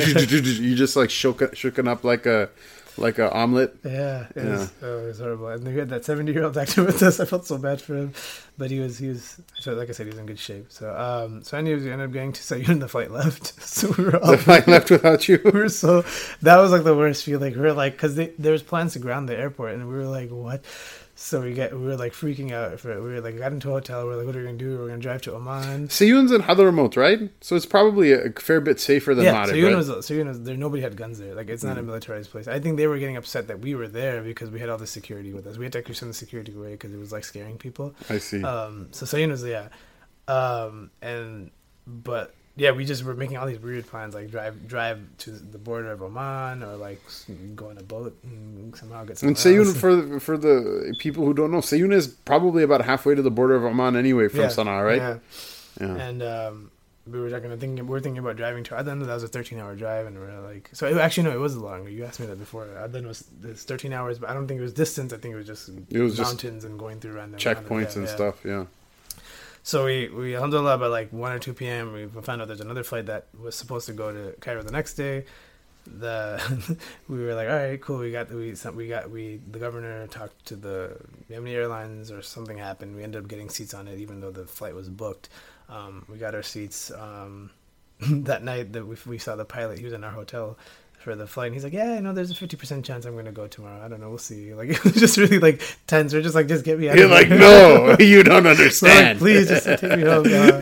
you just like shook shooken up like a. Like an omelet. Yeah, it, yeah. Was, oh, it was horrible. And we had that seventy-year-old actor with us. I felt so bad for him, but he was he was like I said, he was in good shape. So, um, so anyways, we ended up going to Sayoun, and the flight left. So we were all the flight left without you. We were so that was like the worst feeling. We were like, because there was plans to ground the airport, and we were like, what? So we get we were like freaking out for it. We were like got into a hotel. We were like, what are we gonna do? We're gonna drive to Oman. Sayoun's in Hadramaut, right? So it's probably a fair bit safer than yeah, Marib, Sayoun right? was Sayoun was there. Nobody had guns there. Like it's not mm. a militarized place. I think they were getting upset that we were there because we had all the security with us. We had to actually send the security away because it was like scaring people. I see. Um, so Sayoun was yeah, um, and but. Yeah, we just were making all these weird plans, like drive drive to the border of Oman, or like go on a boat and somehow get some. And Sayoun, for for the people who don't know, Sayoun is probably about halfway to the border of Oman anyway from yeah, Sana'a, right? Yeah. yeah. And um, we were going to think we were thinking about driving to Aden. That was a thirteen hour drive, and we were like, so it, actually no, it was long. You asked me that before. Aden was it's thirteen hours, but I don't think it was distance. I think it was just it was mountains just and going through random checkpoints random, and yeah. stuff. Yeah. So we, we, alhamdulillah, by like one or two p.m., we found out there's another flight that was supposed to go to Cairo the next day. The we were like, all right, cool. We got we we got we the governor talked to the Yemeni Airlines or something happened. We ended up getting seats on it, even though the flight was booked. Um, we got our seats um, that night. That we we saw the pilot. He was in our hotel for the flight, and he's like, yeah, I know there's a fifty percent chance I'm going to go tomorrow. I don't know, we'll see. Like, it was just really like tense. We're just like, just get me out You're of like, here. no, you don't understand. So, like, please just take me home. Uh,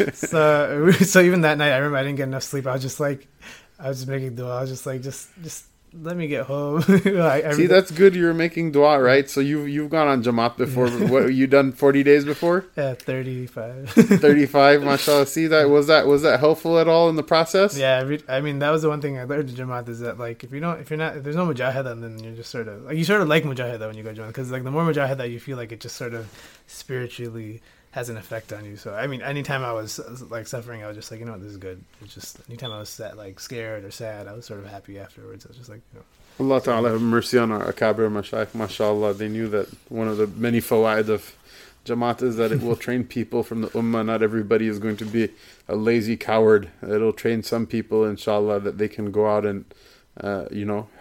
so, so even that night, I remember I didn't get enough sleep. I was just like, I was just making dua. I was just like, just, just let me get home. I, I See, that's good. You're making dua, right? So you've you've gone on Jamaat before. Yeah. What you done? Forty days before? Yeah, thirty-five. Thirty-five, mashallah. See that was that was that helpful at all in the process? Yeah, I, re- I mean that was the one thing I learned in Jamaat is that like if you don't if you're not if there's no mujahada, then you're just sort of like you sort of like mujahada when you go to Jamaat because like the more mujahada you feel like it just sort of spiritually has an effect on you. So I mean, anytime I was like suffering, I was just like, you know what, this is good. It's just anytime I was sad, like scared or sad, I was sort of happy afterwards. I was just like, you know. Allah Ta'ala have mercy on our Akabir Mashaykh, mashallah. They knew that one of the many fawaid of Jamaat is that it will train people from the Ummah. Not everybody is going to be a lazy coward. It'll train some people, inshallah, that they can go out and, uh, you know, help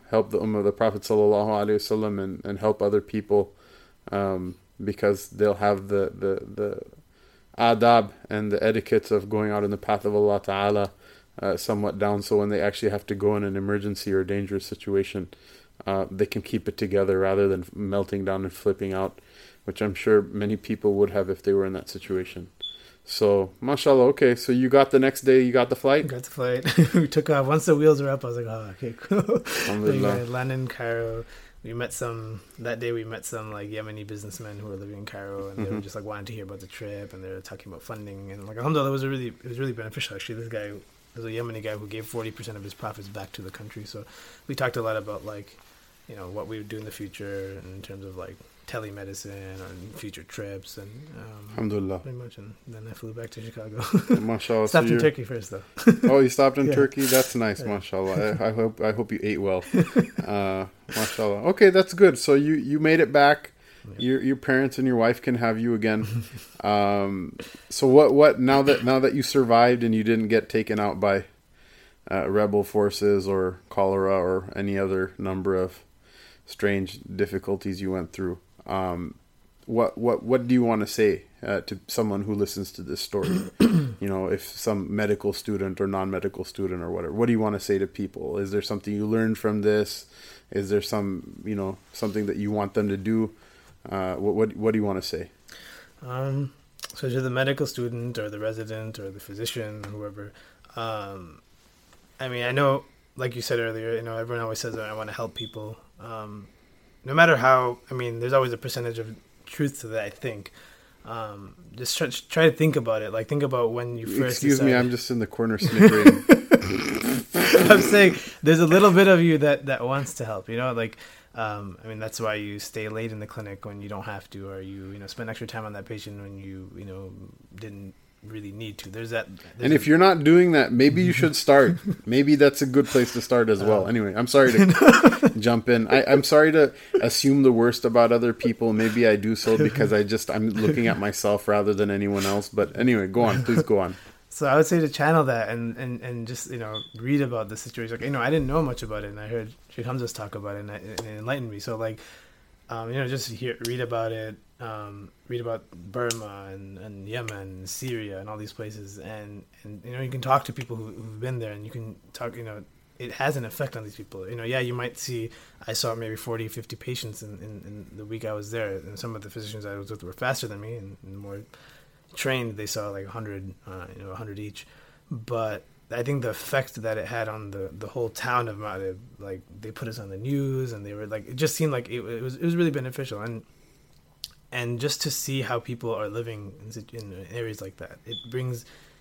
help the Ummah of the Prophet sallallahu alaihi wasallam and, and help other people, um, because they'll have the, the, the adab and the etiquettes of going out in the path of Allah Ta'ala uh, somewhat down, so when they actually have to go in an emergency or dangerous situation, uh, they can keep it together rather than melting down and flipping out, which I'm sure many people would have if they were in that situation. So, mashallah, okay, so you got the next day, you got the flight? Got the flight. We took off. Once the wheels were up, I was like, oh, okay, cool. We landed in Cairo. We met some, that day we met some like Yemeni businessmen who were living in Cairo, and mm-hmm. they were just like wanting to hear about the trip, and they were talking about funding, and like, alhamdulillah, it was a really, it was really beneficial actually. This guy was a Yemeni guy who gave forty percent of his profits back to the country. So we talked a lot about like, you know, what we would do in the future in terms of like telemedicine or future trips, and um, alhamdulillah, pretty much. And then I flew back to Chicago. Mashallah. Stopped so in Turkey first though. Oh, you stopped in yeah. Turkey? That's nice. Yeah. Mashallah. I, I hope I hope you ate well. Uh, mashallah. Okay, that's good. So you, you made it back. Yeah. Your your parents and your wife can have you again. Um, so what what now that now that you survived and you didn't get taken out by uh, rebel forces or cholera or any other number of strange difficulties you went through, um, what what what do you want to say uh, to someone who listens to this story? You know, if some medical student or non-medical student or whatever, what do you want to say to people? Is there something you learned from this? Is there some, you know, something that you want them to do? Uh, what what what do you want to say? Um, so to the medical student or the resident or the physician, whoever, um, I mean, I know, like you said earlier, you know, everyone always says that I want to help people. Um, no matter how, I mean, there's always a percentage of truth to that, I think. Um, just try, try to think about it. Like, think about when you first Excuse decided. me, I'm just in the corner snickering. I'm saying there's a little bit of you that, that wants to help, you know, like, um, I mean, that's why you stay late in the clinic when you don't have to, or you, you know, spend extra time on that patient when you, you know, didn't really need to. There's that. There's and if a, you're not doing that, maybe you should start. Maybe that's a good place to start as well. Uh, anyway, I'm sorry to jump in. I, I'm sorry to assume the worst about other people. Maybe I do so because I just, I'm looking at myself rather than anyone else. But anyway, go on. Please go on. So I would say to channel that and, and, and just, you know, read about the situation. Like, you know, I didn't know much about it, and I heard Sheikh Hamza's talk about it, and, I, and it enlightened me. So, like, um, you know, just hear, read about it, um, read about Burma and, and Yemen and Syria and all these places. And, and, you know, you can talk to people who, who've been there, and you can talk, you know, it has an effect on these people. You know, yeah, you might see, I saw maybe forty, fifty patients in, in, in the week I was there, and some of the physicians I was with were faster than me and, and more trained. They saw like one hundred, uh, you know, one hundred each. But I think the effect that it had on the, the whole town of Ma'rib, like they put us on the news, and they were like, it just seemed like it, it was it was really beneficial. And and just to see how people are living in, in areas like that, it brings,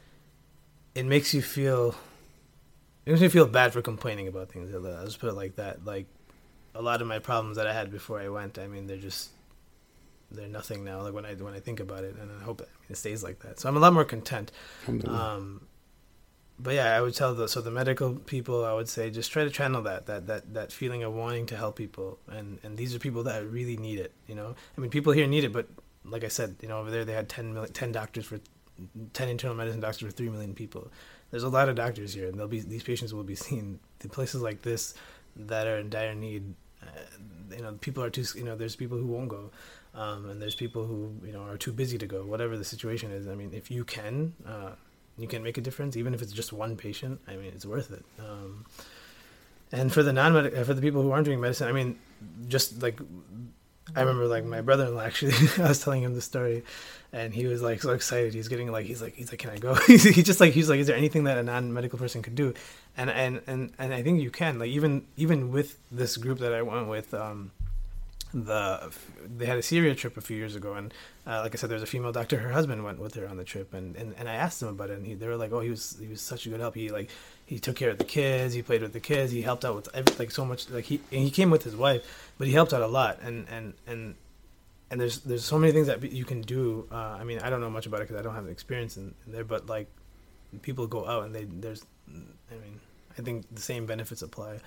it makes you feel, it makes me feel bad for complaining about things. I'll just put it like that. Like a lot of my problems that I had before I went, I mean, they're just, they're nothing now. Like when I when I think about it, and I hope that, I mean, it stays like that. So I'm a lot more content. Um, but yeah, I would tell the so the medical people, I would say just try to channel that that that that feeling of wanting to help people, and and these are people that really need it. You know, I mean, people here need it, but like I said, you know, over there they had ten million, ten doctors for ten internal medicine doctors for three million people. There's a lot of doctors here, and they'll be these patients will be seen in places like this that are in dire need. Uh, you know, people are too. You know, there's people who won't go. Um, and there's people who, you know, are too busy to go, whatever the situation is. I mean, if you can, uh, you can make a difference, even if it's just one patient. I mean, it's worth it. Um, and for the non-medical, for the people who aren't doing medicine, I mean, just like, I remember like my brother-in-law, actually, I was telling him the story, and he was like so excited. He's getting like, he's like, he's like, can I go? He just like, he's like, is there anything that a non-medical person could do? And, and, and, and I think you can, like, even, even with this group that I went with, um, the they had a Syria trip a few years ago, and uh, like I said, there's a female doctor. Her husband went with her on the trip, and, and, and I asked them about it, and he, they were like, "Oh, he was he was such a good help. He like he took care of the kids, he played with the kids, he helped out with every, like so much. Like he and he came with his wife, but he helped out a lot. And and and and there's there's so many things that you can do. Uh, I mean, I don't know much about it because I don't have experience in, in there, but like people go out and they there's, I mean, I think the same benefits apply.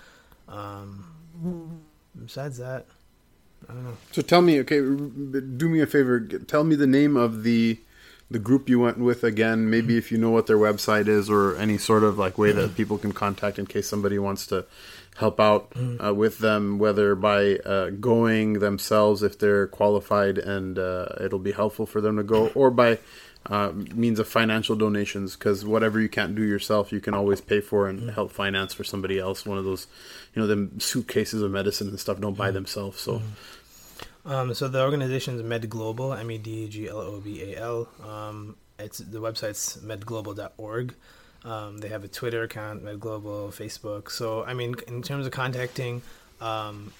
Um, besides that. I don't know. So tell me, okay, do me a favor. Tell me the name of the the group you went with again. Maybe if you know what their website is, or any sort of like way that people can contact in case somebody wants to help out uh, with them, whether by uh, going themselves if they're qualified and uh, it'll be helpful for them to go, or by uh, means of financial donations, because whatever you can't do yourself, you can always pay for and help finance for somebody else. One of those, you know, them suitcases of medicine and stuff don't buy themselves. So, um, so the organization is Med Global, M E D G L O B A L. Um, it's the website's med global dot org. Um, they have a Twitter account, MedGlobal, Facebook. So, I mean, in terms of contacting, um,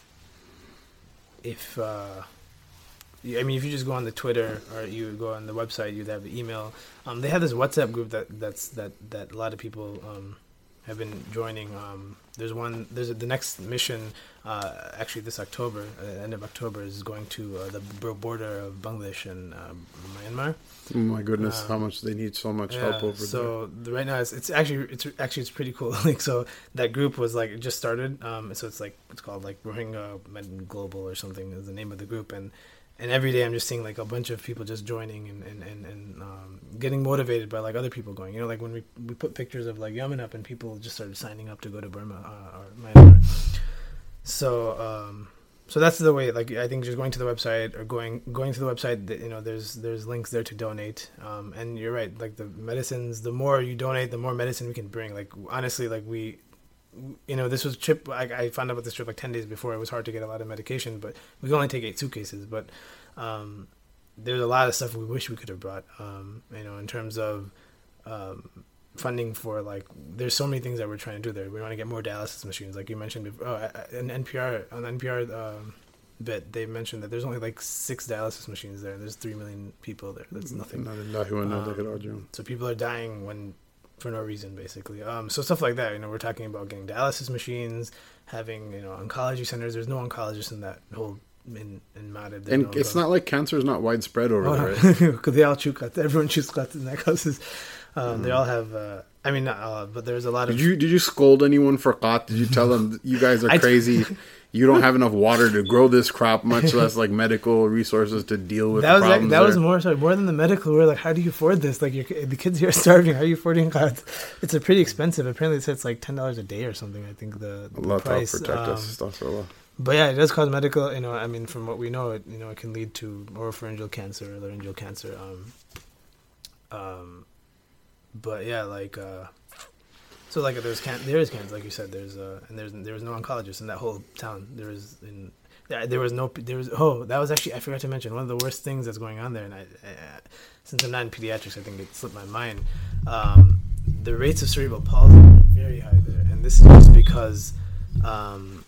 if, uh, you, I mean, if you just go on the Twitter or you go on the website, you'd have the email. Um, they have this WhatsApp group that, that's, that, that a lot of people, um, have been joining. Um, there's one, there's a, the next mission, uh, actually this October, uh, end of October, is going to uh, the border of Bangladesh and uh, Myanmar. Oh my goodness, um, how much they need so much yeah, help over so there. So right now it's, it's actually it's actually it's pretty cool. Like, so that group was like, it just started. Um, so it's like it's called like Rohingya Med Global or something is the name of the group, and and every day I'm just seeing like a bunch of people just joining and and and, and um, getting motivated by like other people going. You know, like when we we put pictures of like Yemen up, and people just started signing up to go to Burma uh, or Myanmar. So. Um, So that's the way. Like, I think just going to the website or going going to the website, you know, there's there's links there to donate. Um, and you're right. Like the medicines, the more you donate, the more medicine we can bring. Like honestly, like we, you know, this was trip. I, I found out about this trip like ten days before. It was hard to get a lot of medication, but we could only take eight suitcases. But um, there's a lot of stuff we wish we could have brought. Um, you know, in terms of um, funding for like, there's so many things that we're trying to do there. We want to get more dialysis machines, like you mentioned before. Oh, an N P R on N P R um, bit, they mentioned that there's only like six dialysis machines there, and there's three million people there. That's nothing. Um, so people are dying when for no reason, basically. Um, so stuff like that. You know, we're talking about getting dialysis machines, having, you know, oncology centers. There's no oncologists in that whole in in Madrid. And no it's not like cancer is not widespread over oh, there, right? Because they all chew cuts. Everyone chews cuts in that causes. Um, mm. They all have. Uh, I mean, not all, but there's a lot of. Did you did you scold anyone for qat? Did you tell them you guys are crazy? You don't have enough water to grow this crop, much less like medical resources to deal with. That was like, that there. was more sorry, more than the medical. We're like, how do you afford this? Like, your, the kids here are starving. How are you affording qat? It's a pretty expensive. Apparently, it's like ten dollars a day or something. I think the, the Allah price. protect um, us, stuff Allah. But yeah, it does cause medical. You know, I mean, from what we know, it you know it can lead to oropharyngeal cancer or laryngeal cancer. Um, um, but yeah, like. Uh, So like there's can there is cancer, like you said, there's uh and there's there was no oncologist in that whole town. There was in there was no there was oh that was actually I forgot to mention one of the worst things that's going on there. And I, I since I'm not in pediatrics, I think it slipped my mind. Um, the rates of cerebral palsy are very high there, and this is just because um,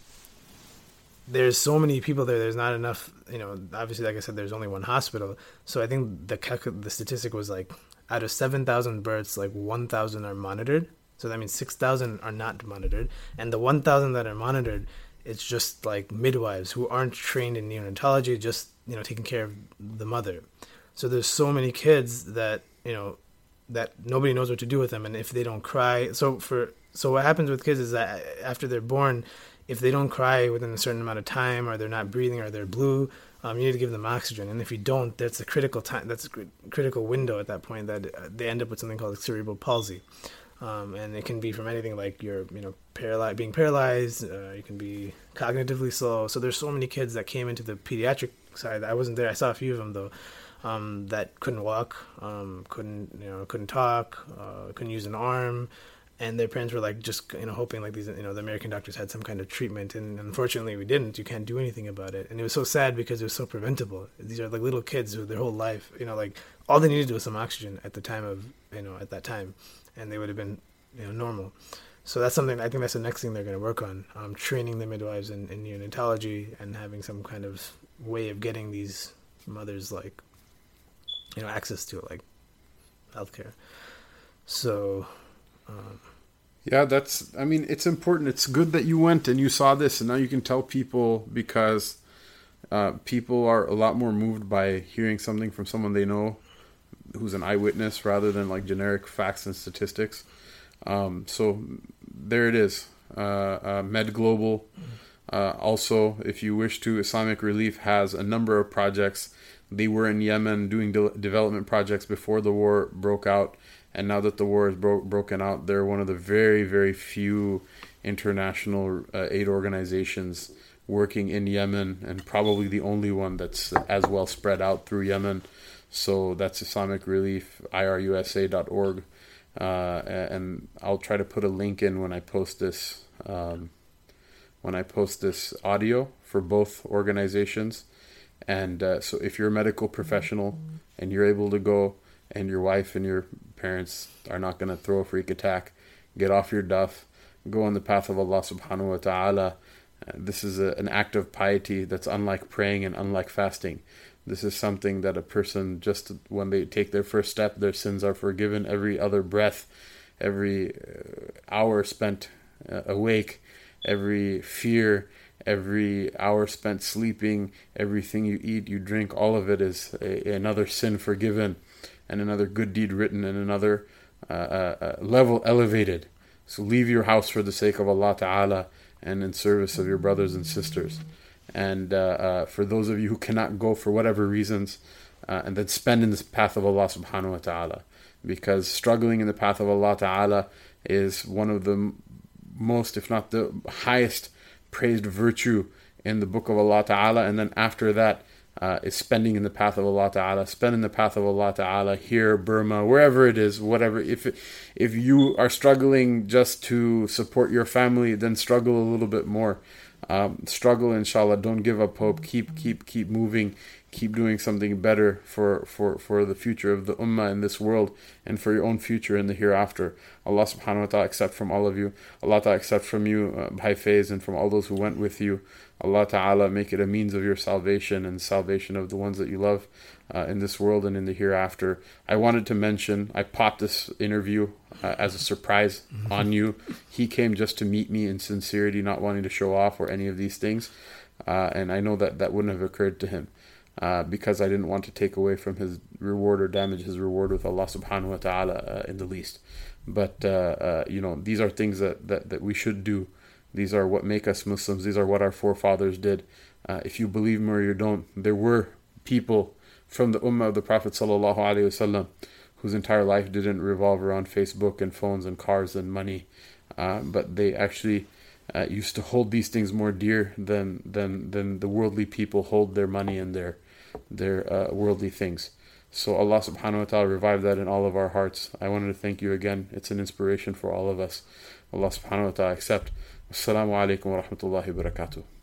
there's so many people there. There's not enough. You know, obviously, like I said, there's only one hospital. So I think the the statistic was like out of seven thousand births, like one thousand are monitored. So that means six thousand are not monitored. And the one thousand that are monitored, it's just like midwives who aren't trained in neonatology, just, you know, taking care of the mother. So there's so many kids that, you know, that nobody knows what to do with them. And if they don't cry, so for, so what happens with kids is that after they're born, if they don't cry within a certain amount of time, or they're not breathing, or they're blue, um, you need to give them oxygen. And if you don't, that's a critical time, that's a critical window at that point that they end up with something called cerebral palsy. Um, and it can be from anything like you're, you know, paralyzed, being paralyzed. Uh, you can be cognitively slow. So there's so many kids that came into the pediatric side. I wasn't there. I saw a few of them though, um, that couldn't walk, um, couldn't, you know, couldn't talk, uh, couldn't use an arm, and their parents were like just, you know, hoping like these, you know, the American doctors had some kind of treatment, and unfortunately we didn't. You can't do anything about it, and it was so sad because it was so preventable. These are like little kids who their whole life, you know, like all they needed was some oxygen at the time of, you know, at that time. And they would have been, you know, normal. So that's something, I think that's the next thing they're going to work on, um, training the midwives in, in neonatology and having some kind of way of getting these mothers, like, you know, access to, like, healthcare. So, um, yeah, that's, I mean, it's important. It's good that you went and you saw this, and now you can tell people, because uh, people are a lot more moved by hearing something from someone they know who's an eyewitness rather than like generic facts and statistics. Um, so there it is. Uh, uh, Med Global. Uh, also, if you wish to, Islamic Relief has a number of projects. They were in Yemen doing de- development projects before the war broke out. And now that the war is bro- broken out, they're one of the very, very few international uh, aid organizations working in Yemen, and probably the only one that's as well spread out through Yemen. So that's Islamic Relief, I R U S A dot org. Uh, and I'll try to put a link in when I post this um, when I post this audio for both organizations. And uh, so if you're a medical professional and you're able to go, and your wife and your parents are not going to throw a freak attack, get off your duff, go on the path of Allah subhanahu wa ta'ala. Uh, this is a, an act of piety that's unlike praying and unlike fasting. This is something that a person, just when they take their first step, their sins are forgiven. Every other breath, every uh, hour spent uh, awake, every fear, every hour spent sleeping, everything you eat, you drink, all of it is a, another sin forgiven, and another good deed written, and another uh, uh, level elevated. So leave your house for the sake of Allah Ta'ala and in service of your brothers and sisters. And uh, uh, for those of you who cannot go for whatever reasons, uh, and then spend in the path of Allah Subhanahu wa Ta'ala. Because struggling in the path of Allah Ta'ala is one of the most, if not the highest praised virtue in the book of Allah Ta'ala. And then after that, Uh, is spending in the path of Allah Ta'ala. Spend in the path of Allah Ta'ala here, Burma, wherever it is, whatever. If if you are struggling just to support your family, then struggle a little bit more. Um, struggle, inshallah. Don't give up hope. Keep keep keep moving. Keep doing something better for, for, for the future of the ummah in this world, and for your own future in the hereafter. Allah subhanahu wa ta'ala accept from all of you. Allah ta'ala accept from you, uh, Bhai Faiz, and from all those who went with you. Allah ta'ala make it a means of your salvation and salvation of the ones that you love uh, in this world and in the hereafter. I wanted to mention, I popped this interview uh, as a surprise on you. He came just to meet me in sincerity, not wanting to show off or any of these things. Uh, and I know that that wouldn't have occurred to him. Uh, because I didn't want to take away from his reward or damage his reward with Allah subhanahu wa ta'ala uh, in the least. But, uh, uh, you know, these are things that, that, that we should do. These are what make us Muslims. These are what our forefathers did. Uh, if you believe me or you don't, there were people from the ummah of the Prophet sallallahu alaihi wasallam whose entire life didn't revolve around Facebook and phones and cars and money. Uh, but they actually uh, used to hold these things more dear than, than, than the worldly people hold their money and their their uh, worldly things. So Allah subhanahu wa ta'ala revive that in all of our hearts. I wanted to thank you again. It's an inspiration for all of us. Allah subhanahu wa ta'ala accept. Assalamu alaikum wa rahmatullahi wa barakatuh.